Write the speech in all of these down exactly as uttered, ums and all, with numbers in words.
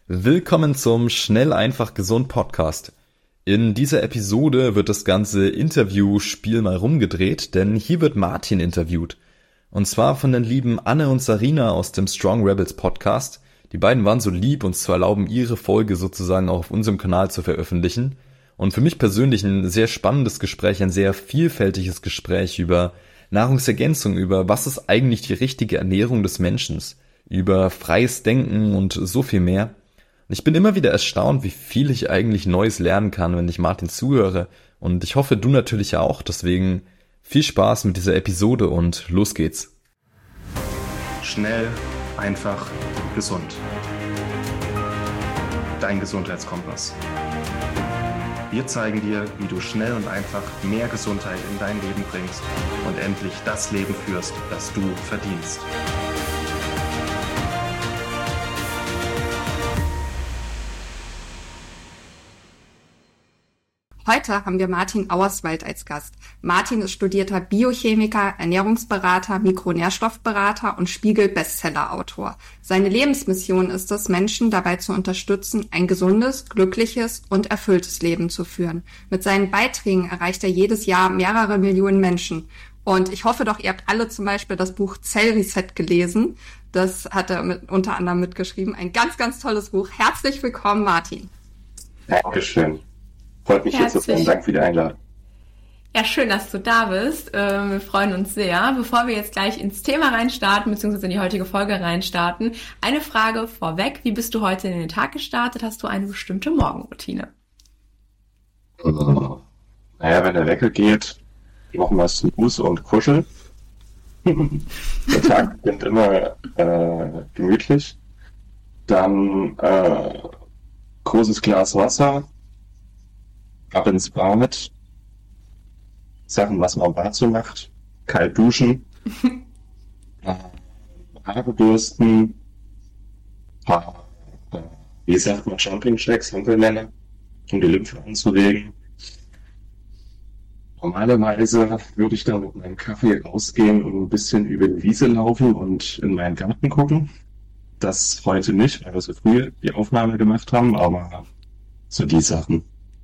Willkommen zum Schnell, einfach, gesund Podcast. In dieser Episode wird das ganze Interviewspiel mal rumgedreht, denn hier wird Martin interviewt. Und zwar von den lieben Anne und Sarina aus dem Strong Rebels Podcast. Die beiden waren so lieb, uns zu erlauben, ihre Folge sozusagen auch auf unserem Kanal zu veröffentlichen. Und für mich persönlich ein sehr spannendes Gespräch, ein sehr vielfältiges Gespräch über Nahrungsergänzung, über was ist eigentlich die richtige Ernährung des Menschen, über freies Denken und so viel mehr. Und ich bin immer wieder erstaunt, wie viel ich eigentlich Neues lernen kann, wenn ich Martin zuhöre. Und ich hoffe, du natürlich ja auch. Deswegen viel Spaß mit dieser Episode und los geht's. Schnell, einfach, gesund. Dein Gesundheitskompass. Wir zeigen dir, wie du schnell und einfach mehr Gesundheit in dein Leben bringst und endlich das Leben führst, das du verdienst. Heute haben wir Martin Auerswald als Gast. Martin ist studierter Biochemiker, Ernährungsberater, Mikronährstoffberater und Spiegel-Bestseller-Autor. Seine Lebensmission ist es, Menschen dabei zu unterstützen, ein gesundes, glückliches und erfülltes Leben zu führen. Mit seinen Beiträgen erreicht er jedes Jahr mehrere Millionen Menschen. Und ich hoffe doch, ihr habt alle zum Beispiel das Buch Zellreset gelesen. Das hat er mit, unter anderem mitgeschrieben. Ein ganz, ganz tolles Buch. Herzlich willkommen, Martin. Dankeschön. Freut mich hier zu sein. Danke für die Einladung. Ja, schön, dass du da bist. Wir freuen uns sehr. Bevor wir jetzt gleich ins Thema reinstarten, beziehungsweise in die heutige Folge reinstarten, eine Frage vorweg. Wie bist du heute in den Tag gestartet? Hast du eine bestimmte Morgenroutine? Also, naja, wenn der Wecker geht, machen wir Snooze und kuscheln. Der Tag beginnt immer äh, gemütlich. Dann äh, großes Glas Wasser. Ab ins Bad, Sachen, was man am Bad so macht, kalt duschen, äh, Haare bürsten, äh, wie sagt man, Jumping-Jacks, Humpelmänner, um die Lymphe anzuregen. Normalerweise würde ich dann mit meinem Kaffee rausgehen und ein bisschen über die Wiese laufen und in meinen Garten gucken. Das heute nicht, weil wir so früh die Aufnahme gemacht haben, aber so die Sachen.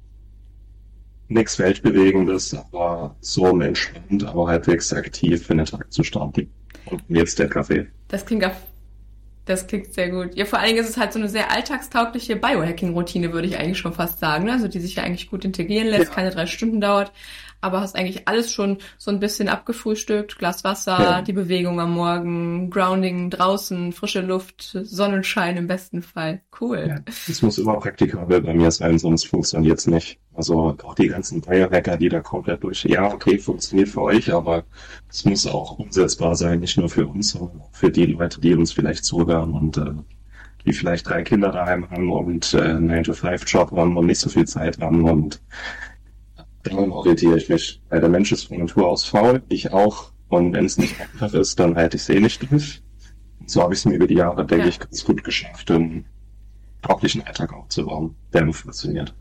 Nichts Weltbewegendes, aber so entspannt, aber halbwegs aktiv für den Tag zu starten. Und jetzt der Kaffee. Das klingt auf, das klingt sehr gut. Ja, vor allen Dingen ist es halt so eine sehr alltagstaugliche Biohacking-Routine, würde ich eigentlich schon fast sagen, ne? Also die sich ja eigentlich gut integrieren lässt, ja. Keine drei Stunden dauert, aber hast eigentlich alles schon so ein bisschen abgefrühstückt, Glas Wasser, ja. Die Bewegung am Morgen, Grounding draußen, frische Luft, Sonnenschein im besten Fall. Cool. Ja, das muss immer praktikabel bei mir sein, sonst funktioniert's nicht. Also auch die ganzen Biohacker, die da komplett durch, ja, okay, funktioniert für euch, aber es muss auch umsetzbar sein, nicht nur für uns, sondern auch für die Leute, die uns vielleicht zuhören und äh, die vielleicht drei Kinder daheim haben und äh, einen nine to five Job haben und nicht so viel Zeit haben. Und dann orientiere ich mich. Weil der Mensch ist von Natur aus faul, ich auch. Und wenn es nicht einfach ist, dann halte ich es eh nicht durch. Und so habe ich es mir über die Jahre, denke ja. ich, ganz gut geschafft, einen tauglichen Alltag aufzubauen, der nur funktioniert.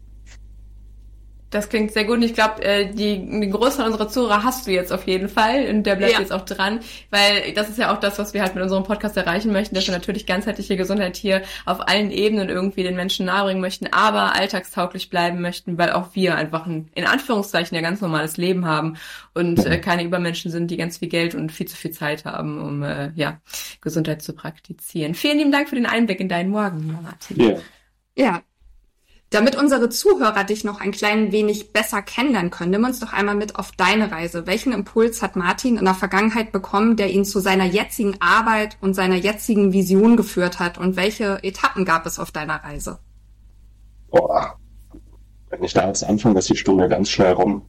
Das klingt sehr gut und ich glaube, äh, die, die Großteil unserer Zuhörer hast du jetzt auf jeden Fall und der bleibt ja. jetzt auch dran, weil das ist ja auch das, was wir halt mit unserem Podcast erreichen möchten, dass wir natürlich ganzheitliche Gesundheit hier auf allen Ebenen irgendwie den Menschen nahebringen möchten, aber alltagstauglich bleiben möchten, weil auch wir einfach ein, in Anführungszeichen, ein ganz normales Leben haben und äh, keine Übermenschen sind, die ganz viel Geld und viel zu viel Zeit haben, um äh, ja Gesundheit zu praktizieren. Vielen lieben Dank für den Einblick in deinen Morgen, Martin. Ja. Ja. Damit unsere Zuhörer dich noch ein klein wenig besser kennenlernen können, nimm uns doch einmal mit auf deine Reise. Welchen Impuls hat Martin in der Vergangenheit bekommen, der ihn zu seiner jetzigen Arbeit und seiner jetzigen Vision geführt hat? Und welche Etappen gab es auf deiner Reise? Boah, wenn ich da jetzt anfange, ist die Stunde ganz schnell rum.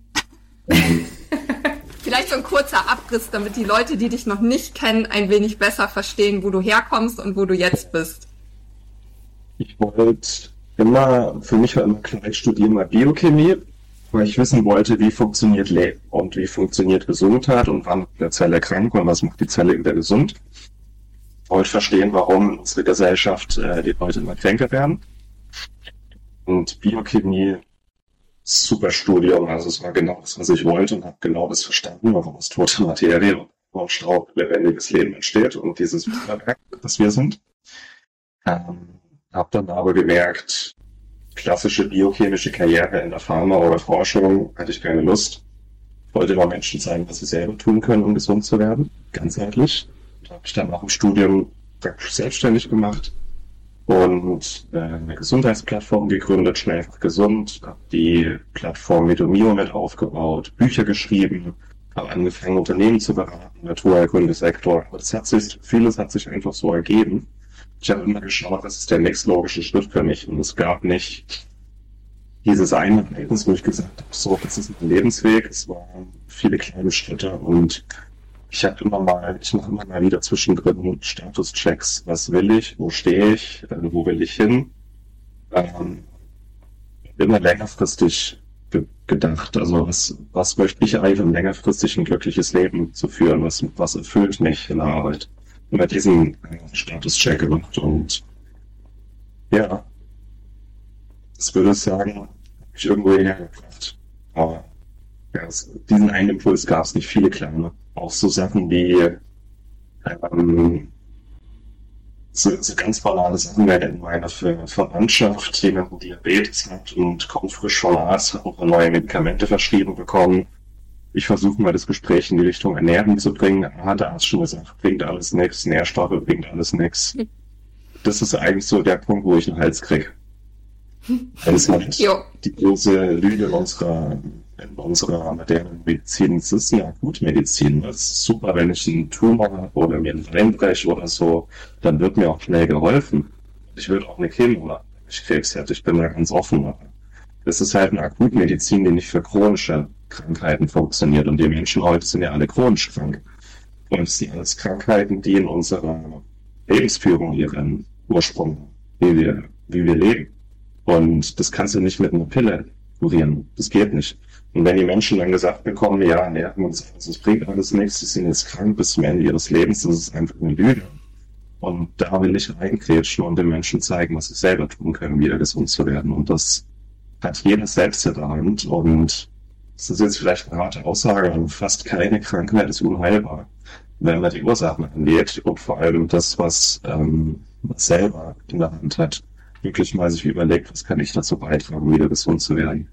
Vielleicht so ein kurzer Abriss, damit die Leute, die dich noch nicht kennen, ein wenig besser verstehen, wo du herkommst und wo du jetzt bist. Ich wollte immer, für mich war immer klar, ich studiere mal Biochemie, weil ich wissen wollte, wie funktioniert Leben und wie funktioniert Gesundheit und wann wird eine Zelle krank und was macht die Zelle wieder gesund. Ich wollte verstehen, warum in unserer Gesellschaft äh, die Leute immer kränker werden. Und Biochemie, super Studium, also es war genau das, was ich wollte und habe genau das verstanden, warum aus toter Materie und aus Staub lebendiges Leben entsteht und dieses Wunderwerk, das wir sind. Ähm, habe dann aber gemerkt, klassische biochemische Karriere in der Pharma oder Forschung hatte ich keine Lust. Ich wollte immer Menschen zeigen, was sie selber tun können, um gesund zu werden, ganzheitlich. Da habe ich dann auch im Studium praktisch selbstständig gemacht und äh, eine Gesundheitsplattform gegründet, schnell einfach gesund, habe die Plattform Medomio mit aufgebaut, Bücher geschrieben, habe angefangen, Unternehmen zu beraten, Naturheilkundesektor. Aber das hat sich, vieles hat sich einfach so ergeben. Ich habe immer geschaut, was ist der nächstlogische Schritt für mich. Und es gab nicht dieses eine Ereignis, wo ich gesagt habe, so, das ist ein Lebensweg. Es waren viele kleine Schritte und ich habe immer mal, ich mache immer mal wieder zwischendrin Statuschecks. Was will ich? Wo stehe ich? Äh, wo will ich hin? Ähm, immer längerfristig ge- gedacht. Also was, was möchte ich eigentlich, um längerfristig ein glückliches Leben zu führen? Was, was erfüllt mich in der Arbeit? Immer diesen äh, Statuscheck gemacht und ja, das würde ich sagen, habe ich irgendwo hergebracht. Aber ja, es, diesen einen Impuls gab es nicht, viele kleine. Auch so Sachen wie ähm, so, so ganz banale Sachen, wenn in meiner Ver- Verwandtschaft jemand Diabetes hat und kommt frisch vom Arzt, hat noch neue Medikamente verschrieben bekommen. Ich versuche mal das Gespräch in die Richtung Ernährung zu bringen. Hat der Arzt schon gesagt, bringt alles nichts, Nährstoffe bringt alles nichts. Das ist eigentlich so der Punkt, wo ich einen Hals kriege. Das ist halt die große Lüge unserer, in unserer modernen Medizin. Es ist eine Akutmedizin. Es ist super, wenn ich einen Tumor habe oder mir einen Bein breche oder so, dann wird mir auch schnell geholfen. Ich will auch eine Chemo machen, wenn ich Krebs hätte. Ich bin da ganz offen. Das ist halt eine Akutmedizin, die nicht für chronische Krankheiten funktioniert. Und die Menschen heute sind ja alle chronisch krank. Und es sind alles Krankheiten, die in unserer Lebensführung ihren Ursprung haben, wie wir, wie wir leben. Und das kannst du nicht mit einer Pille kurieren. Das geht nicht. Und wenn die Menschen dann gesagt bekommen, ja, ernähren uns, das bringt alles nichts, sie sind jetzt krank bis zum Ende ihres Lebens, das ist einfach eine Lüge. Und da will ich reingrätschen und den Menschen zeigen, was sie selber tun können, wieder gesund zu werden. Und das hat jeder selbst in der Hand. Und das ist jetzt vielleicht eine harte Aussage, aber fast keine Krankheit ist unheilbar, wenn man die Ursachen angeht und vor allem das, was ähm, man selber in der Hand hat, wirklich mal sich überlegt, was kann ich dazu beitragen, wieder gesund zu werden.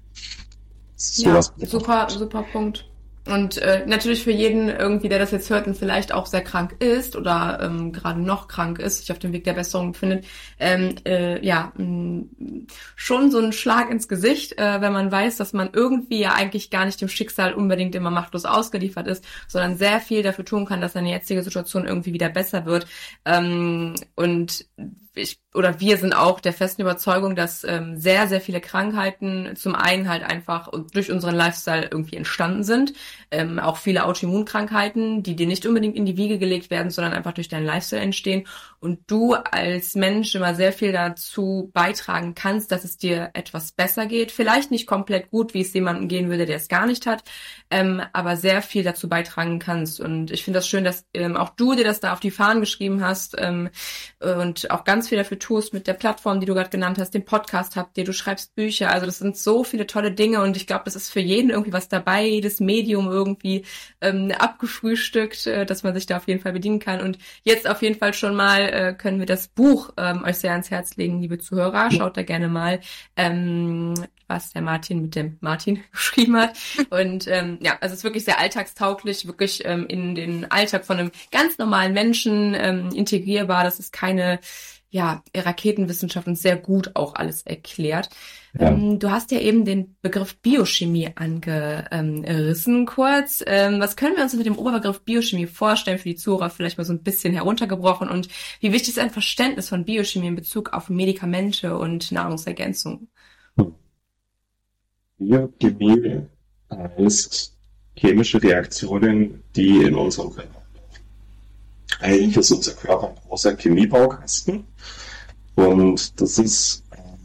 Ja, super, super Punkt. Und äh, natürlich für jeden irgendwie, der das jetzt hört und vielleicht auch sehr krank ist oder ähm, gerade noch krank ist, sich auf dem Weg der Besserung befindet, ähm, äh, ja, mh, schon so ein Schlag ins Gesicht, äh, wenn man weiß, dass man irgendwie ja eigentlich gar nicht dem Schicksal unbedingt immer machtlos ausgeliefert ist, sondern sehr viel dafür tun kann, dass seine jetzige Situation irgendwie wieder besser wird. Ähm, und ich oder wir sind auch der festen Überzeugung, dass ähm, sehr, sehr viele Krankheiten zum einen halt einfach durch unseren Lifestyle irgendwie entstanden sind. Ähm, auch viele Autoimmunkrankheiten, die dir nicht unbedingt in die Wiege gelegt werden, sondern einfach durch deinen Lifestyle entstehen. Und du als Mensch immer sehr viel dazu beitragen kannst, dass es dir etwas besser geht. Vielleicht nicht komplett gut, wie es jemandem gehen würde, der es gar nicht hat, ähm, aber sehr viel dazu beitragen kannst. Und ich finde das schön, dass ähm, auch du dir das da auf die Fahnen geschrieben hast ähm, und auch ganz viel dafür tust mit der Plattform, die du gerade genannt hast, den Podcast habt ihr, du schreibst Bücher. Also das sind so viele tolle Dinge und ich glaube, das ist für jeden irgendwie was dabei, jedes Medium irgendwie ähm, abgefrühstückt, äh, dass man sich da auf jeden Fall bedienen kann. Und jetzt auf jeden Fall schon mal äh, können wir das Buch ähm, euch sehr ans Herz legen, liebe Zuhörer. Schaut da gerne mal, ähm, was der Martin mit dem Martin geschrieben hat. Und ähm, ja, also es ist wirklich sehr alltagstauglich, wirklich ähm, in den Alltag von einem ganz normalen Menschen ähm, integrierbar. Das ist keine ja, Raketenwissenschaft und sehr gut auch alles erklärt. Ja. Ähm, du hast ja eben den Begriff Biochemie angerissen ähm, kurz. Ähm, was können wir uns mit dem Oberbegriff Biochemie vorstellen für die Zuhörer, vielleicht mal so ein bisschen heruntergebrochen und wie wichtig ist ein Verständnis von Biochemie in Bezug auf Medikamente und Nahrungsergänzung? Biochemie heißt chemische Reaktionen, die in unserem Körper Eigentlich ist unser Körper ein großer Chemiebaukasten und das ist,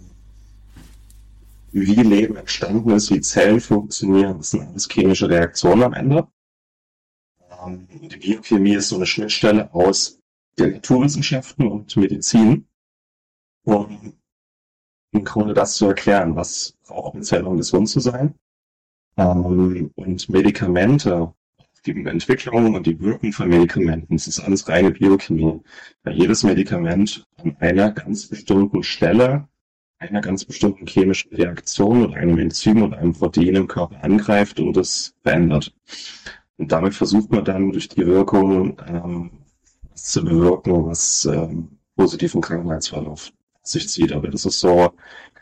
wie Leben entstanden ist, wie Zellen funktionieren, das sind alles chemische Reaktionen am Ende. Die Biochemie ist so eine Schnittstelle aus den Naturwissenschaften und Medizin, um im Grunde das zu erklären, was braucht eine Zelle, um gesund zu sein. Und Medikamente, die Entwicklung und die Wirkung von Medikamenten. Das ist alles reine Biochemie. Weil jedes Medikament an einer ganz bestimmten Stelle, einer ganz bestimmten chemischen Reaktion oder einem Enzym oder einem Protein im Körper angreift und es verändert. Und damit versucht man dann durch die Wirkung ähm, was zu bewirken, was ähm, positiven Krankheitsverlauf sich zieht. Aber das ist so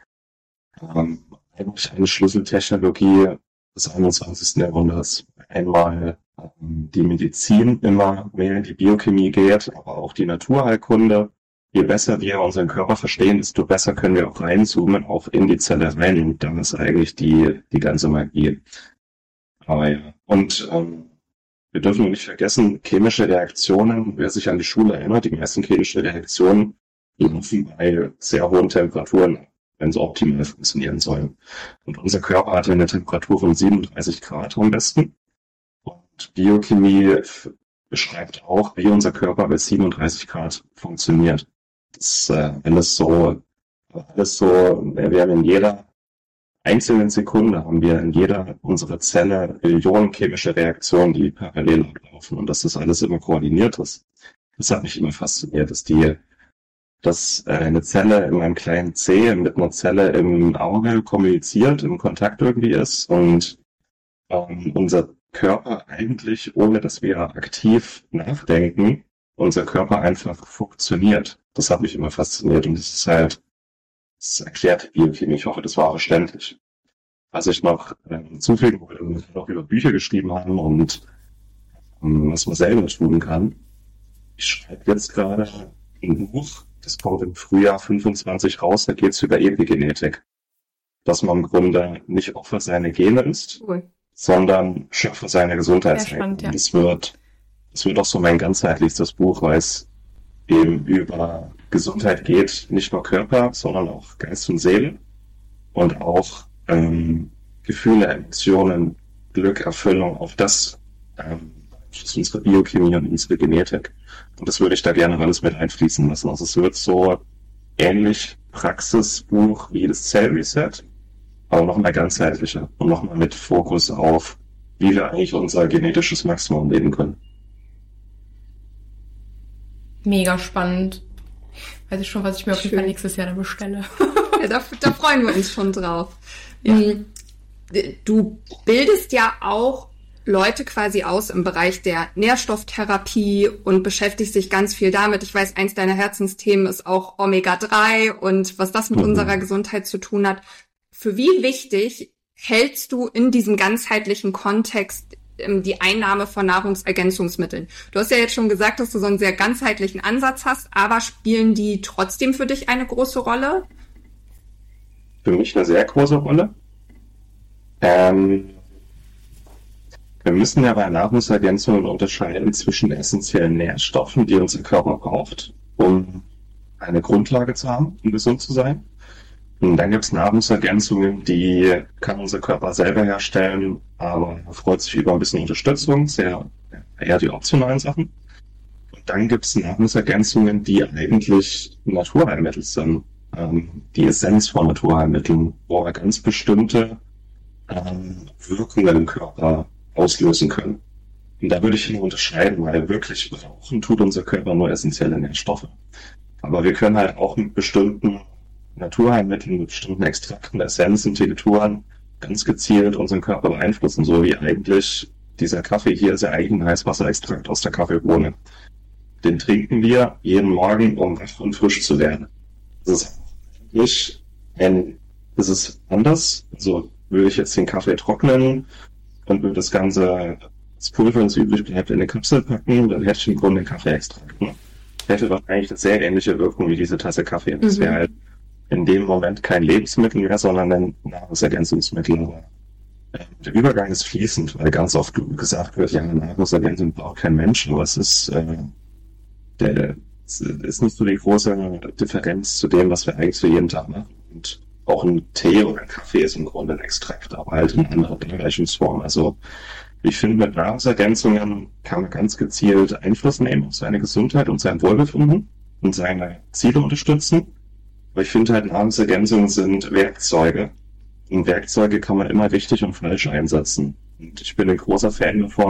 ähm, eigentlich eine Schlüsseltechnologie des einundzwanzigsten Jahrhunderts. Einmal ähm, die Medizin immer mehr in die Biochemie geht, aber auch die Naturheilkunde. Je besser wir unseren Körper verstehen, desto besser können wir auch reinzoomen, auch in die Zelle rein. Und dann ist eigentlich die die ganze Magie. Aber ja. Und ähm, wir dürfen nicht vergessen, chemische Reaktionen, wer sich an die Schule erinnert, die meisten chemischen Reaktionen laufen bei sehr hohen Temperaturen, wenn sie optimal funktionieren sollen. Und unser Körper hat eine Temperatur von siebenunddreißig Grad am besten. Und Biochemie beschreibt auch, wie unser Körper bei siebenunddreißig Grad funktioniert. Das äh, alles so, alles so, wir haben in jeder einzelnen Sekunde haben wir in jeder unserer Zelle Millionen chemische Reaktionen, die parallel ablaufen und dass das alles immer koordiniert ist. Das hat mich immer fasziniert, dass die, dass äh, eine Zelle in einem kleinen Zeh mit einer Zelle im Auge kommuniziert, im Kontakt irgendwie ist und ähm, unser Körper eigentlich, ohne dass wir aktiv nachdenken, unser Körper einfach funktioniert. Das hat mich immer fasziniert und das ist halt, das erklärt Biochemie. Ich hoffe, das war verständlich. Was ich noch ähm, zufügen wollte, wir noch über Bücher geschrieben haben und ähm, was man selber tun kann. Ich schreibe jetzt gerade ein Buch, das kommt im Frühjahr fünfundzwanzig raus, da geht es über Epigenetik. Dass man im Grunde nicht Opfer seiner Gene ist, cool. sondern Schöpfer seiner Gesundheit. Ja. Das wird, das wird auch so mein ganzheitlichstes Buch, weil es eben über Gesundheit geht, nicht nur Körper, sondern auch Geist und Seele und auch ähm, Gefühle, Emotionen, Glück, Erfüllung, auch das ähm, ist unsere Biochemie und unsere Genetik. Und das würde ich da gerne alles mit einfließen lassen. Also es wird so ähnlich Praxisbuch wie das Zellreset, aber nochmal ganzheitlicher und nochmal mit Fokus auf, wie wir eigentlich unser genetisches Maximum leben können. Mega spannend. Weiß ich schon, was ich mir auf jeden Fall nächstes Jahr dann bestelle. Ja, da, da freuen wir uns schon drauf. Ja. Du bildest ja auch Leute quasi aus im Bereich der Nährstofftherapie und beschäftigst dich ganz viel damit. Ich weiß, eins deiner Herzensthemen ist auch Omega drei und was das mit mhm. unserer Gesundheit zu tun hat. Für wie wichtig hältst du in diesem ganzheitlichen Kontext die Einnahme von Nahrungsergänzungsmitteln? Du hast ja jetzt schon gesagt, dass du so einen sehr ganzheitlichen Ansatz hast, aber spielen die trotzdem für dich eine große Rolle? Für mich eine sehr große Rolle. Ähm, wir müssen ja bei Nahrungsergänzungen unterscheiden zwischen essentiellen Nährstoffen, die unser Körper braucht, um eine Grundlage zu haben, um gesund zu sein. Und dann gibt es Nahrungsergänzungen, die kann unser Körper selber herstellen, aber freut sich über ein bisschen Unterstützung, sehr eher die optionalen Sachen. Und dann gibt es Nahrungsergänzungen, die eigentlich Naturheilmittel sind, ähm, die Essenz von Naturheilmitteln, wo wir ganz bestimmte ähm, Wirkungen im Körper auslösen können. Und da würde ich nur unterscheiden, weil wirklich brauchen tut unser Körper nur essentielle Nährstoffe. Aber wir können halt auch mit bestimmten Naturheilmitteln, mit bestimmten Extrakten, Essenzen, Tinkturen ganz gezielt unseren Körper beeinflussen, so wie eigentlich dieser Kaffee hier ist ja eigentlich ein Heißwasserextrakt aus der Kaffeebohne. Den trinken wir jeden Morgen, um wach und frisch zu werden. Das ist eigentlich ein, das ist anders. Also würde ich jetzt den Kaffee trocknen und würde das Ganze, das Pulver, das übrig bleibt, in eine Kapsel packen, dann hätte ich im Grunde den Kaffeeextrakt. Ne? Hätte wahrscheinlich eine sehr ähnliche Wirkung wie diese Tasse Kaffee. Das wäre halt in dem Moment kein Lebensmittel mehr, sondern ein Nahrungsergänzungsmittel. Aber äh, der Übergang ist fließend, weil ganz oft gesagt wird, ja, Nahrungsergänzung braucht kein Mensch, aber es ist, äh, der, es ist nicht so die große Differenz zu dem, was wir eigentlich für jeden Tag machen. Und auch ein Tee oder ein Kaffee ist im Grunde ein Extrakt, aber halt in anderer Darreichungsform. Also ich finde, mit Nahrungsergänzungen kann man ganz gezielt Einfluss nehmen auf seine Gesundheit und sein Wohlbefinden und seine Ziele unterstützen. Aber ich finde halt, Nahrungsergänzungen sind Werkzeuge. Und Werkzeuge kann man immer richtig und falsch einsetzen. Und ich bin ein großer Fan davon,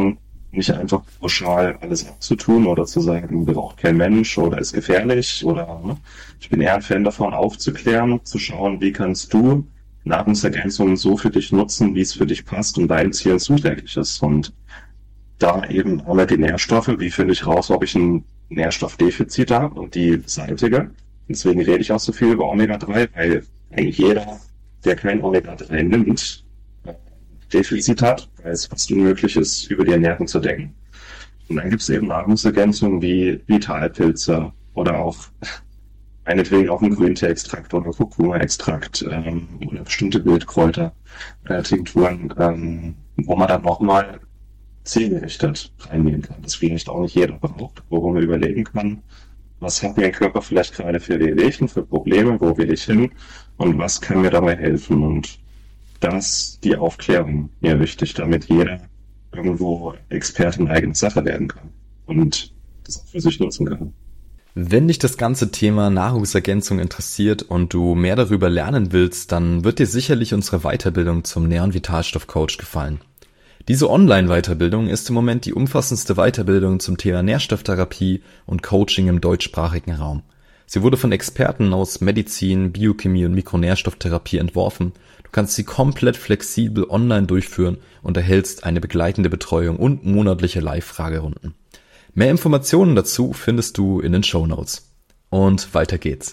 nicht einfach pauschal alles abzutun oder zu sagen, braucht kein Mensch oder ist gefährlich oder ne? Ich bin eher ein Fan davon, aufzuklären, zu schauen, wie kannst du Nahrungsergänzungen so für dich nutzen, wie es für dich passt und deinen Zielen zuträglich ist. Und da eben einmal die Nährstoffe, wie finde ich raus, ob ich ein Nährstoffdefizit habe und die beseitige. Deswegen rede ich auch so viel über Omega drei, weil eigentlich jeder, der kein Omega drei nimmt, Defizit hat, weil es fast unmöglich ist, über die Ernährung zu decken. Und dann gibt es eben Nahrungsergänzungen wie Vitalpilze oder auch meinetwegen auch ein Grünteeextrakt oder Kurkuma-Extrakt ähm, oder bestimmte Wildkräuter, äh, Tinkturen, ähm, wo man dann nochmal zielgerichtet reinnehmen kann. Das vielleicht auch nicht jeder braucht, wo man überlegen kann, was hat mein Körper vielleicht gerade für Wehwehchen, für Probleme, wo will ich hin und was kann mir dabei helfen. Und das die Aufklärung mir wichtig, damit jeder irgendwo Experte in eigener Sache werden kann und das auch für sich nutzen kann. Wenn dich das ganze Thema Nahrungsergänzung interessiert und du mehr darüber lernen willst, dann wird dir sicherlich unsere Weiterbildung zum Nähr- und Vitalstoffcoach gefallen. Diese Online-Weiterbildung ist im Moment die umfassendste Weiterbildung zum Thema Nährstofftherapie und Coaching im deutschsprachigen Raum. Sie wurde von Experten aus Medizin, Biochemie und Mikronährstofftherapie entworfen. Du kannst sie komplett flexibel online durchführen und erhältst eine begleitende Betreuung und monatliche Live-Fragerunden. Mehr Informationen dazu findest du in den Shownotes. Und weiter geht's.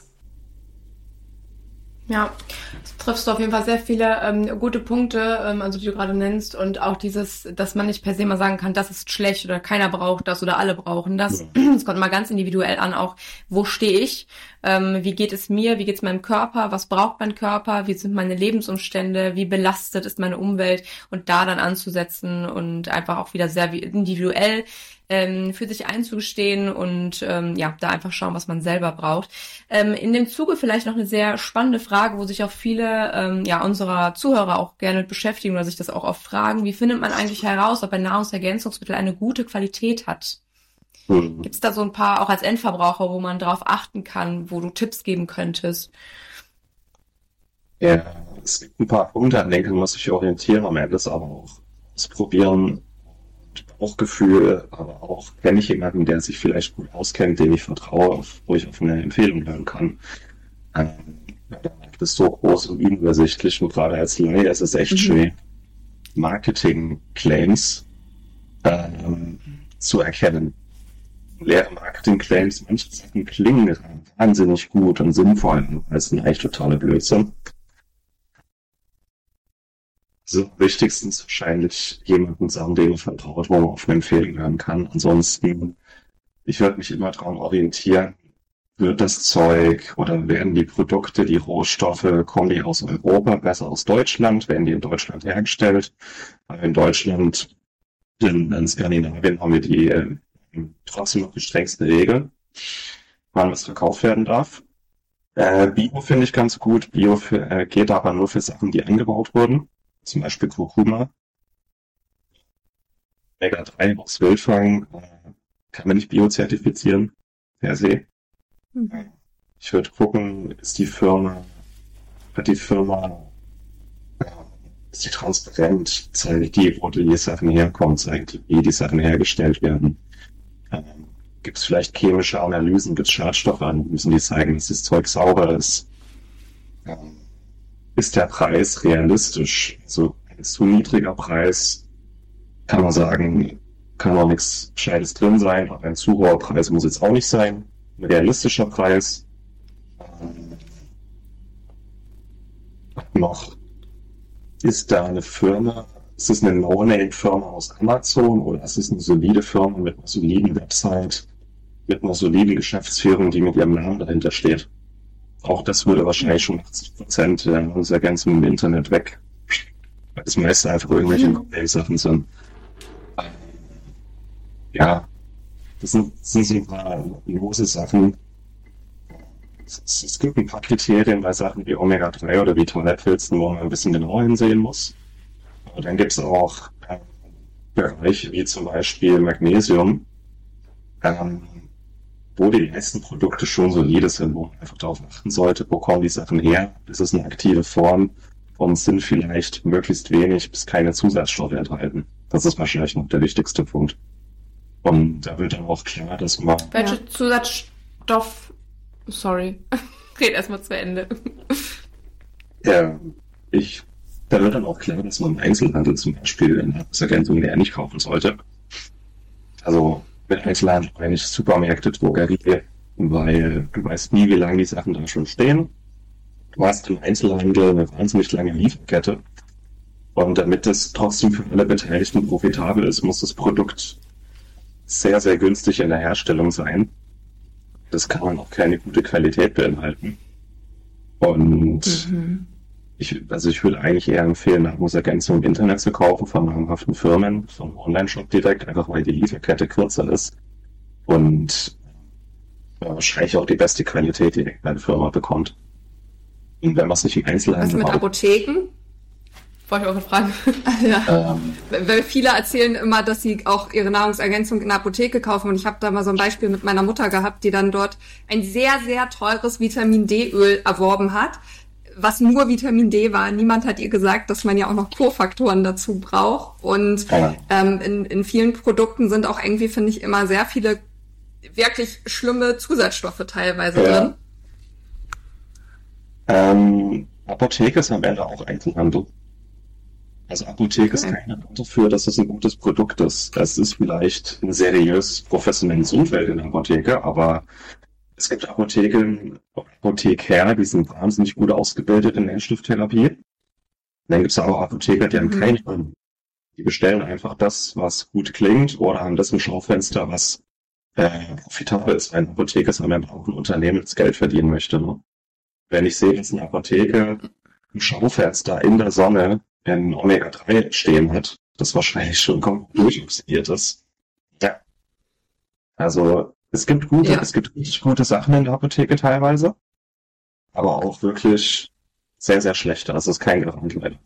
Ja, das triffst du auf jeden Fall sehr viele ähm, gute Punkte, ähm, also die du gerade nennst, und auch dieses, dass man nicht per se mal sagen kann, das ist schlecht oder keiner braucht das oder alle brauchen das. Es kommt mal ganz individuell an, auch wo stehe ich, ähm, wie geht es mir, wie geht es meinem Körper, was braucht mein Körper, wie sind meine Lebensumstände, wie belastet ist meine Umwelt, und da dann anzusetzen und einfach auch wieder sehr individuell Ähm, für sich einzugestehen und ähm, ja, da einfach schauen, was man selber braucht. Ähm, in dem Zuge vielleicht noch eine sehr spannende Frage, wo sich auch viele ähm, ja unserer Zuhörer auch gerne mit beschäftigen oder sich das auch oft fragen: Wie findet man eigentlich heraus, ob ein Nahrungsergänzungsmittel eine gute Qualität hat? Mhm. Gibt es da so ein paar, auch als Endverbraucher, wo man drauf achten kann, wo du Tipps geben könntest? Ja, es gibt ein paar Punkte, an denen man muss sich orientieren, am Ende ist aber auch ausprobieren. Bauchgefühl, aber auch kenne ich jemanden, der sich vielleicht gut auskennt, dem ich vertraue, wo ich auf eine Empfehlung hören kann. Ähm, der Markt ist so groß und unübersichtlich und gerade als Laie ist es echt mhm. schwer, Marketing-Claims ähm, zu erkennen. Leere Marketing-Claims, manche Sachen klingen wahnsinnig gut und sinnvoll, das ist ein echt totaler Blödsinn. Also wichtigsten ist wahrscheinlich jemanden sagen, dem man vertraut, wo man auf eine Empfehlung hören kann. Ansonsten, ich würde mich immer daran orientieren, wird das Zeug oder werden die Produkte, die Rohstoffe, kommen die aus Europa, besser aus Deutschland, werden die in Deutschland hergestellt? Weil in Deutschland, in, in Skandinavien haben wir die äh, trotzdem noch die strengsten Regeln, wann was verkauft werden darf. Äh, Bio finde ich ganz gut. Bio für, äh, geht aber nur für Sachen, die angebaut wurden. Zum Beispiel Kurkuma. Omega drei aus Wildfang äh, kann man nicht biozertifizieren, per se. Mhm. Ich würde gucken, ist die Firma, hat die Firma, äh, ist die transparent, zeigt die, wo die Sachen herkommen, zeigt, wie die Sachen hergestellt werden. Ähm, gibt es vielleicht chemische Analysen, gibt es Schadstoffanalysen, die zeigen, dass das Zeug sauber ist. Ähm, Ist der Preis realistisch? Also ein zu niedriger Preis, kann man sagen, kann auch nichts Gescheites drin sein, aber ein zu hoher Preis muss jetzt auch nicht sein. Ein realistischer Preis. Ähm, noch, ist da eine Firma, ist es eine No-Name-Firma aus Amazon oder ist es eine solide Firma mit einer soliden Website, mit einer soliden Geschäftsführung, die mit ihrem Namen dahinter steht? Auch das würde wahrscheinlich schon achtzig Prozent der Nahrungsergänzungen im Internet weg. Weil das meiste einfach irgendwelche mhm. Sachen sind. Ja, das sind, das sind so ein paar lose Sachen. Es, es gibt ein paar Kriterien bei Sachen wie Omega drei oder Vitalpilzen, wo man ein bisschen genauer hinsehen muss. Aber dann gibt es auch äh, Bereiche wie zum Beispiel Magnesium, ähm, wo die meisten Produkte schon solide sind, wo man einfach darauf achten sollte, wo kommen die Sachen her, ist es eine aktive Form und sind vielleicht möglichst wenig bis keine Zusatzstoffe enthalten. Das ist wahrscheinlich noch der wichtigste Punkt. Und da wird dann auch klar, dass man... Welche ja. Zusatzstoff... Sorry. Red erstmal zu Ende. Ja, ich... Da wird dann auch klar, dass man im Einzelhandel zum Beispiel in Nahrungsergänzungen eher nicht kaufen sollte. Also mit Einzelhandel meine ich Supermärkte, Drogerie, weil du weißt nie, wie lange die Sachen da schon stehen. Du hast im Einzelhandel eine wahnsinnig lange Lieferkette. Und damit das trotzdem für alle Beteiligten profitabel ist, muss das Produkt sehr, sehr günstig in der Herstellung sein. Das kann man auch keine gute Qualität beinhalten. Und mhm. ich, also ich würde eigentlich eher empfehlen, Nahrungsergänzungen im Internet zu kaufen von namhaften Firmen, vom Online-Shop direkt, einfach weil die Lieferkette kürzer ist. Und ja, wahrscheinlich auch die beste Qualität direkt bei der Firma bekommt. Und wenn man es nicht im Einzelhandel Was mit braucht, Apotheken? Wollte ich auch fragen. Ja. ähm, Weil viele erzählen immer, dass sie auch ihre Nahrungsergänzung in der Apotheke kaufen. Und ich habe da mal so ein Beispiel mit meiner Mutter gehabt, die dann dort ein sehr, sehr teures Vitamin D-Öl erworben hat, was nur Vitamin D war. Niemand hat ihr gesagt, dass man ja auch noch Kofaktoren dazu braucht. Und ja. ähm, in, in vielen Produkten sind auch irgendwie, finde ich, immer sehr viele wirklich schlimme Zusatzstoffe teilweise ja. drin. Ähm, Apotheke ist am Ende auch Einzelhandel. Also Apotheke okay. ist kein Grund dafür, dass es ein gutes Produkt ist. Es ist vielleicht ein seriös, professionelles Umfeld in der Apotheke, aber es gibt Apotheken, Apotheker, die sind wahnsinnig gut ausgebildet in Nährstofftherapie. Dann gibt es auch Apotheker, die haben mhm. keine Ahnung. Die bestellen einfach das, was gut klingt, oder haben das im Schaufenster, was äh, profitabel ist. Ein Apotheker ist am Ende auch ein Unternehmen, das Geld verdienen möchte. Ne? Wenn ich sehe, dass eine Apotheke im Schaufenster in der Sonne ein Omega drei stehen hat, das wahrscheinlich schon komplett durchoxidiert ist. Ja. Also es gibt gute, ja. es gibt richtig gute Sachen in der Apotheke teilweise, aber auch wirklich sehr, sehr schlechte. Das ist kein Garant leider.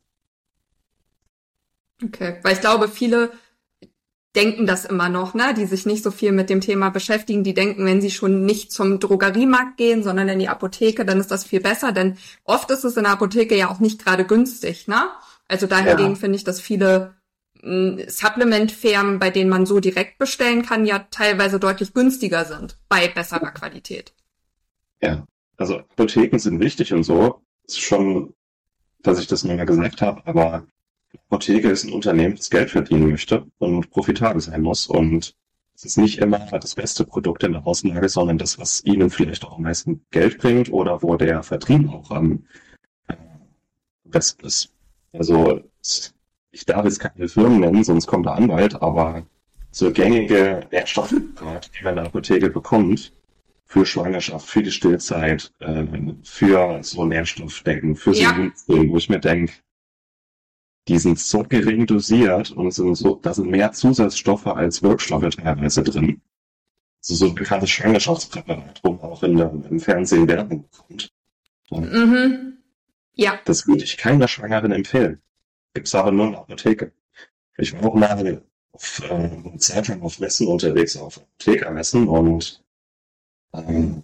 Okay, weil ich glaube, viele denken das immer noch, ne, die sich nicht so viel mit dem Thema beschäftigen, die denken, wenn sie schon nicht zum Drogeriemarkt gehen, sondern in die Apotheke, dann ist das viel besser, denn oft ist es in der Apotheke ja auch nicht gerade günstig, ne? Also dahingegen ja. finde ich, dass viele mh, Supplement-Firmen, bei denen man so direkt bestellen kann, ja teilweise deutlich günstiger sind, bei besserer Qualität. Ja, also Apotheken sind wichtig und so, das ist schon, dass ich das nochmal gesagt habe, aber Apotheke ist ein Unternehmen, das Geld verdienen möchte und profitabel sein muss, und es ist nicht immer das beste Produkt in der Außenlage, sondern das, was ihnen vielleicht auch am meisten Geld bringt oder wo der Vertrieb auch am äh, besten ist. Also ich darf jetzt keine Firmen nennen, sonst kommt der Anwalt, aber so gängige Nährstoffe, die man in der Apotheke bekommt, für Schwangerschaft, für die Stillzeit, äh, für so Nährstoffdecken, für so ja. wo ich mir denke, die sind so gering dosiert und sind so, da sind mehr Zusatzstoffe als Wirkstoffe teilweise drin. Also so ein bekanntes Schwangerschaftspräparat, wo man auch in der, im Fernsehen Werbung bekommt. Mhm. Ja. Das würde ich keiner Schwangeren empfehlen. Gibt's aber nur in der Apotheke. Ich war auch mal auf äh, eine Zeit lang auf Messen unterwegs, auf Apothekermessen, und ähm,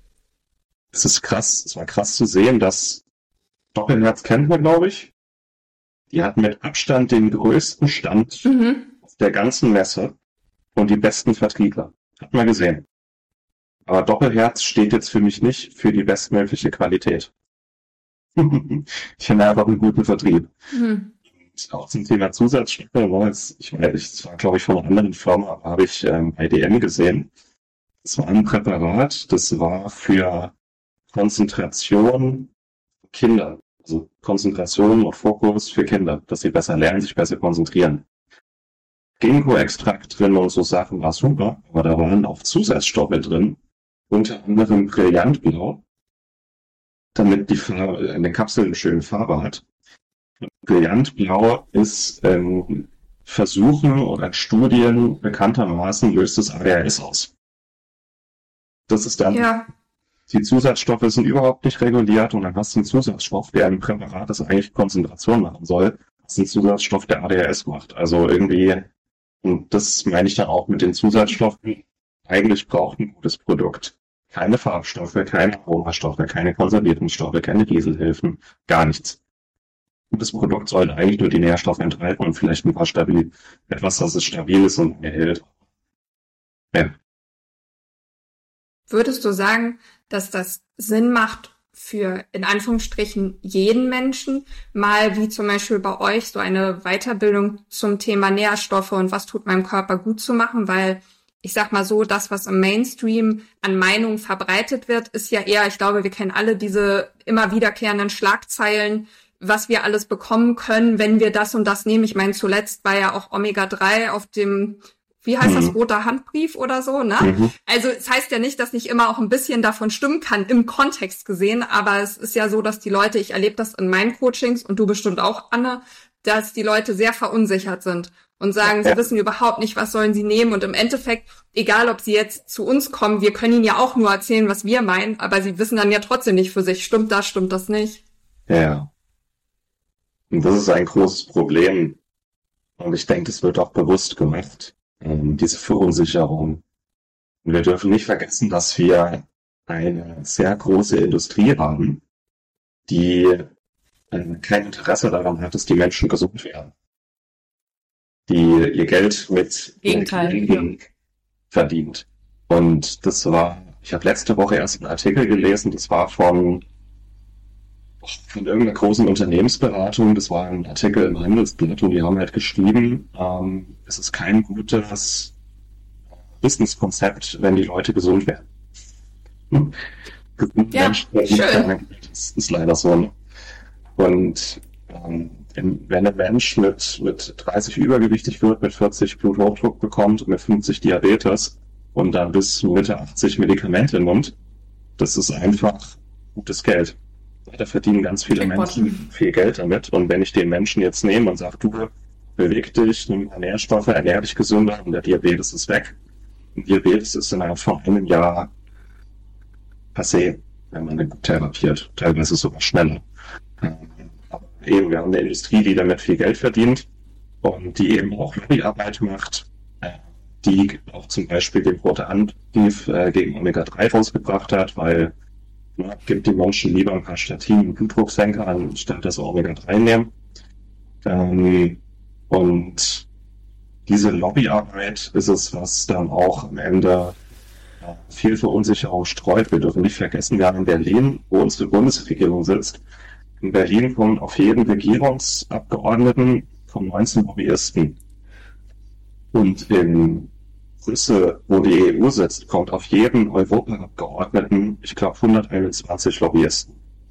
es ist krass, es war krass zu sehen, dass Doppelherz kennt man, glaube ich. Die hatten mit Abstand den größten Stand mhm. auf der ganzen Messe und die besten Vertriebler. Hat man gesehen. Aber Doppelherz steht jetzt für mich nicht für die bestmögliche Qualität. Ich finde einfach einen guten Vertrieb. Mhm. Und auch zum Thema Zusatzstoffe, ich meine, das war, glaube ich, von einer anderen Firma, aber habe ich ähm, bei D M gesehen. Das war ein Präparat, das war für Konzentration Kinder. Also Konzentration und Fokus für Kinder, dass sie besser lernen, sich besser konzentrieren. Ginkgo-Extrakt drin und so Sachen war super, aber da waren auch Zusatzstoffe drin, unter anderem Brillantblau, damit die Farbe in den Kapseln eine schöne Farbe hat. Brillantblau ist in Versuchen oder in Studien bekanntermaßen löst das A D H S aus. Das ist dann... Ja. Die Zusatzstoffe sind überhaupt nicht reguliert, und dann hast du einen Zusatzstoff, der im Präparat, das eigentlich Konzentration machen soll, hast einen Zusatzstoff, der A D H S macht. Also irgendwie, und das meine ich dann auch mit den Zusatzstoffen, eigentlich braucht ein gutes Produkt keine Farbstoffe, keine Aromastoffe, keine Konservierungsstoffe, keine Dieselhilfen, gar nichts. Und das Produkt sollte eigentlich nur die Nährstoffe enthalten und vielleicht ein paar stabil, etwas, das es stabil ist und erhält. Ja. Würdest du sagen, dass das Sinn macht für, in Anführungsstrichen, jeden Menschen, mal wie zum Beispiel bei euch so eine Weiterbildung zum Thema Nährstoffe und was tut meinem Körper gut zu machen? Weil ich sag mal so, das, was im Mainstream an Meinungen verbreitet wird, ist ja eher, ich glaube, wir kennen alle diese immer wiederkehrenden Schlagzeilen, was wir alles bekommen können, wenn wir das und das nehmen. Ich meine, zuletzt war ja auch Omega drei auf dem, wie heißt mhm. das, roter Handbrief oder so, ne? Mhm. Also es heißt ja nicht, dass nicht immer auch ein bisschen davon stimmen kann, im Kontext gesehen, aber es ist ja so, dass die Leute, ich erlebe das in meinen Coachings und du bestimmt auch, Anne, dass die Leute sehr verunsichert sind und sagen, ja. sie wissen überhaupt nicht, was sollen sie nehmen und im Endeffekt, egal ob sie jetzt zu uns kommen, wir können ihnen ja auch nur erzählen, was wir meinen, aber sie wissen dann ja trotzdem nicht für sich, stimmt das, stimmt das nicht. Ja. Und das ist ein großes Problem. Und ich denke, das wird auch bewusst gemacht, ähm, diese Verunsicherung. Und wir dürfen nicht vergessen, dass wir eine sehr große Industrie haben, die äh, kein Interesse daran hat, dass die Menschen gesund werden. Die ihr Geld mit Gegenteil verdient. Und das war, ich habe letzte Woche erst einen Artikel gelesen, das war von von irgendeiner großen Unternehmensberatung, das war ein Artikel im Handelsblatt und die haben halt geschrieben, ähm, es ist kein gutes Businesskonzept, wenn die Leute gesund werden. Hm. Gesund ja, Menschen werden, das ist leider so. Ne? Und ähm, wenn ein Mensch mit, mit dreißig übergewichtig wird, mit vierzig Bluthochdruck bekommt und mit fünfzig Diabetes und dann bis Mitte achtzig Medikamente nimmt, das ist einfach gutes Geld. Da verdienen ganz viele Menschen viel Geld damit. Und wenn ich den Menschen jetzt nehme und sage, du, beweg dich, nimm Nährstoffe, ernähr dich gesünder und der Diabetes ist weg. Und Diabetes ist innerhalb von einem Jahr passé, wenn man den gut therapiert. Teilweise sogar schneller. Aber eben, wir haben eine Industrie, die damit viel Geld verdient und die eben auch Lobbyarbeit macht, die auch zum Beispiel den roten Handbrief gegen Omega drei rausgebracht hat, weil Ja, gibt die Menschen lieber ein paar Statinen und Blutdrucksenker, anstatt das Omega drei nehmen. Ähm, und diese Lobbyarbeit ist es, was dann auch am Ende äh, viel Verunsicherung streut. Wir dürfen nicht vergessen, wir haben in Berlin, wo unsere Bundesregierung sitzt, in Berlin kommen auf jeden Regierungsabgeordneten kommen neunzehn Lobbyisten. Und in Brüssel, wo die E U sitzt, kommt auf jeden Europaabgeordneten, ich glaube, hunderteinundzwanzig Lobbyisten.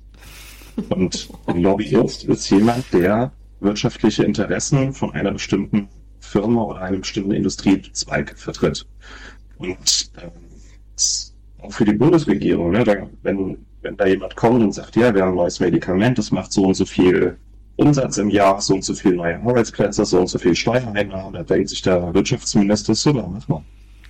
Und ein Lobbyist ist jemand, der wirtschaftliche Interessen von einer bestimmten Firma oder einem bestimmten Industriezweig vertritt. Und äh, auch für die Bundesregierung, ne, da, wenn, wenn da jemand kommt und sagt, ja, wir haben ein neues Medikament, das macht so und so viel Umsatz im Jahr, so und so viele neue Arbeitsplätze, so und so viel Steuereinnahmen, da denkt sich der Wirtschaftsminister, super, mach mal.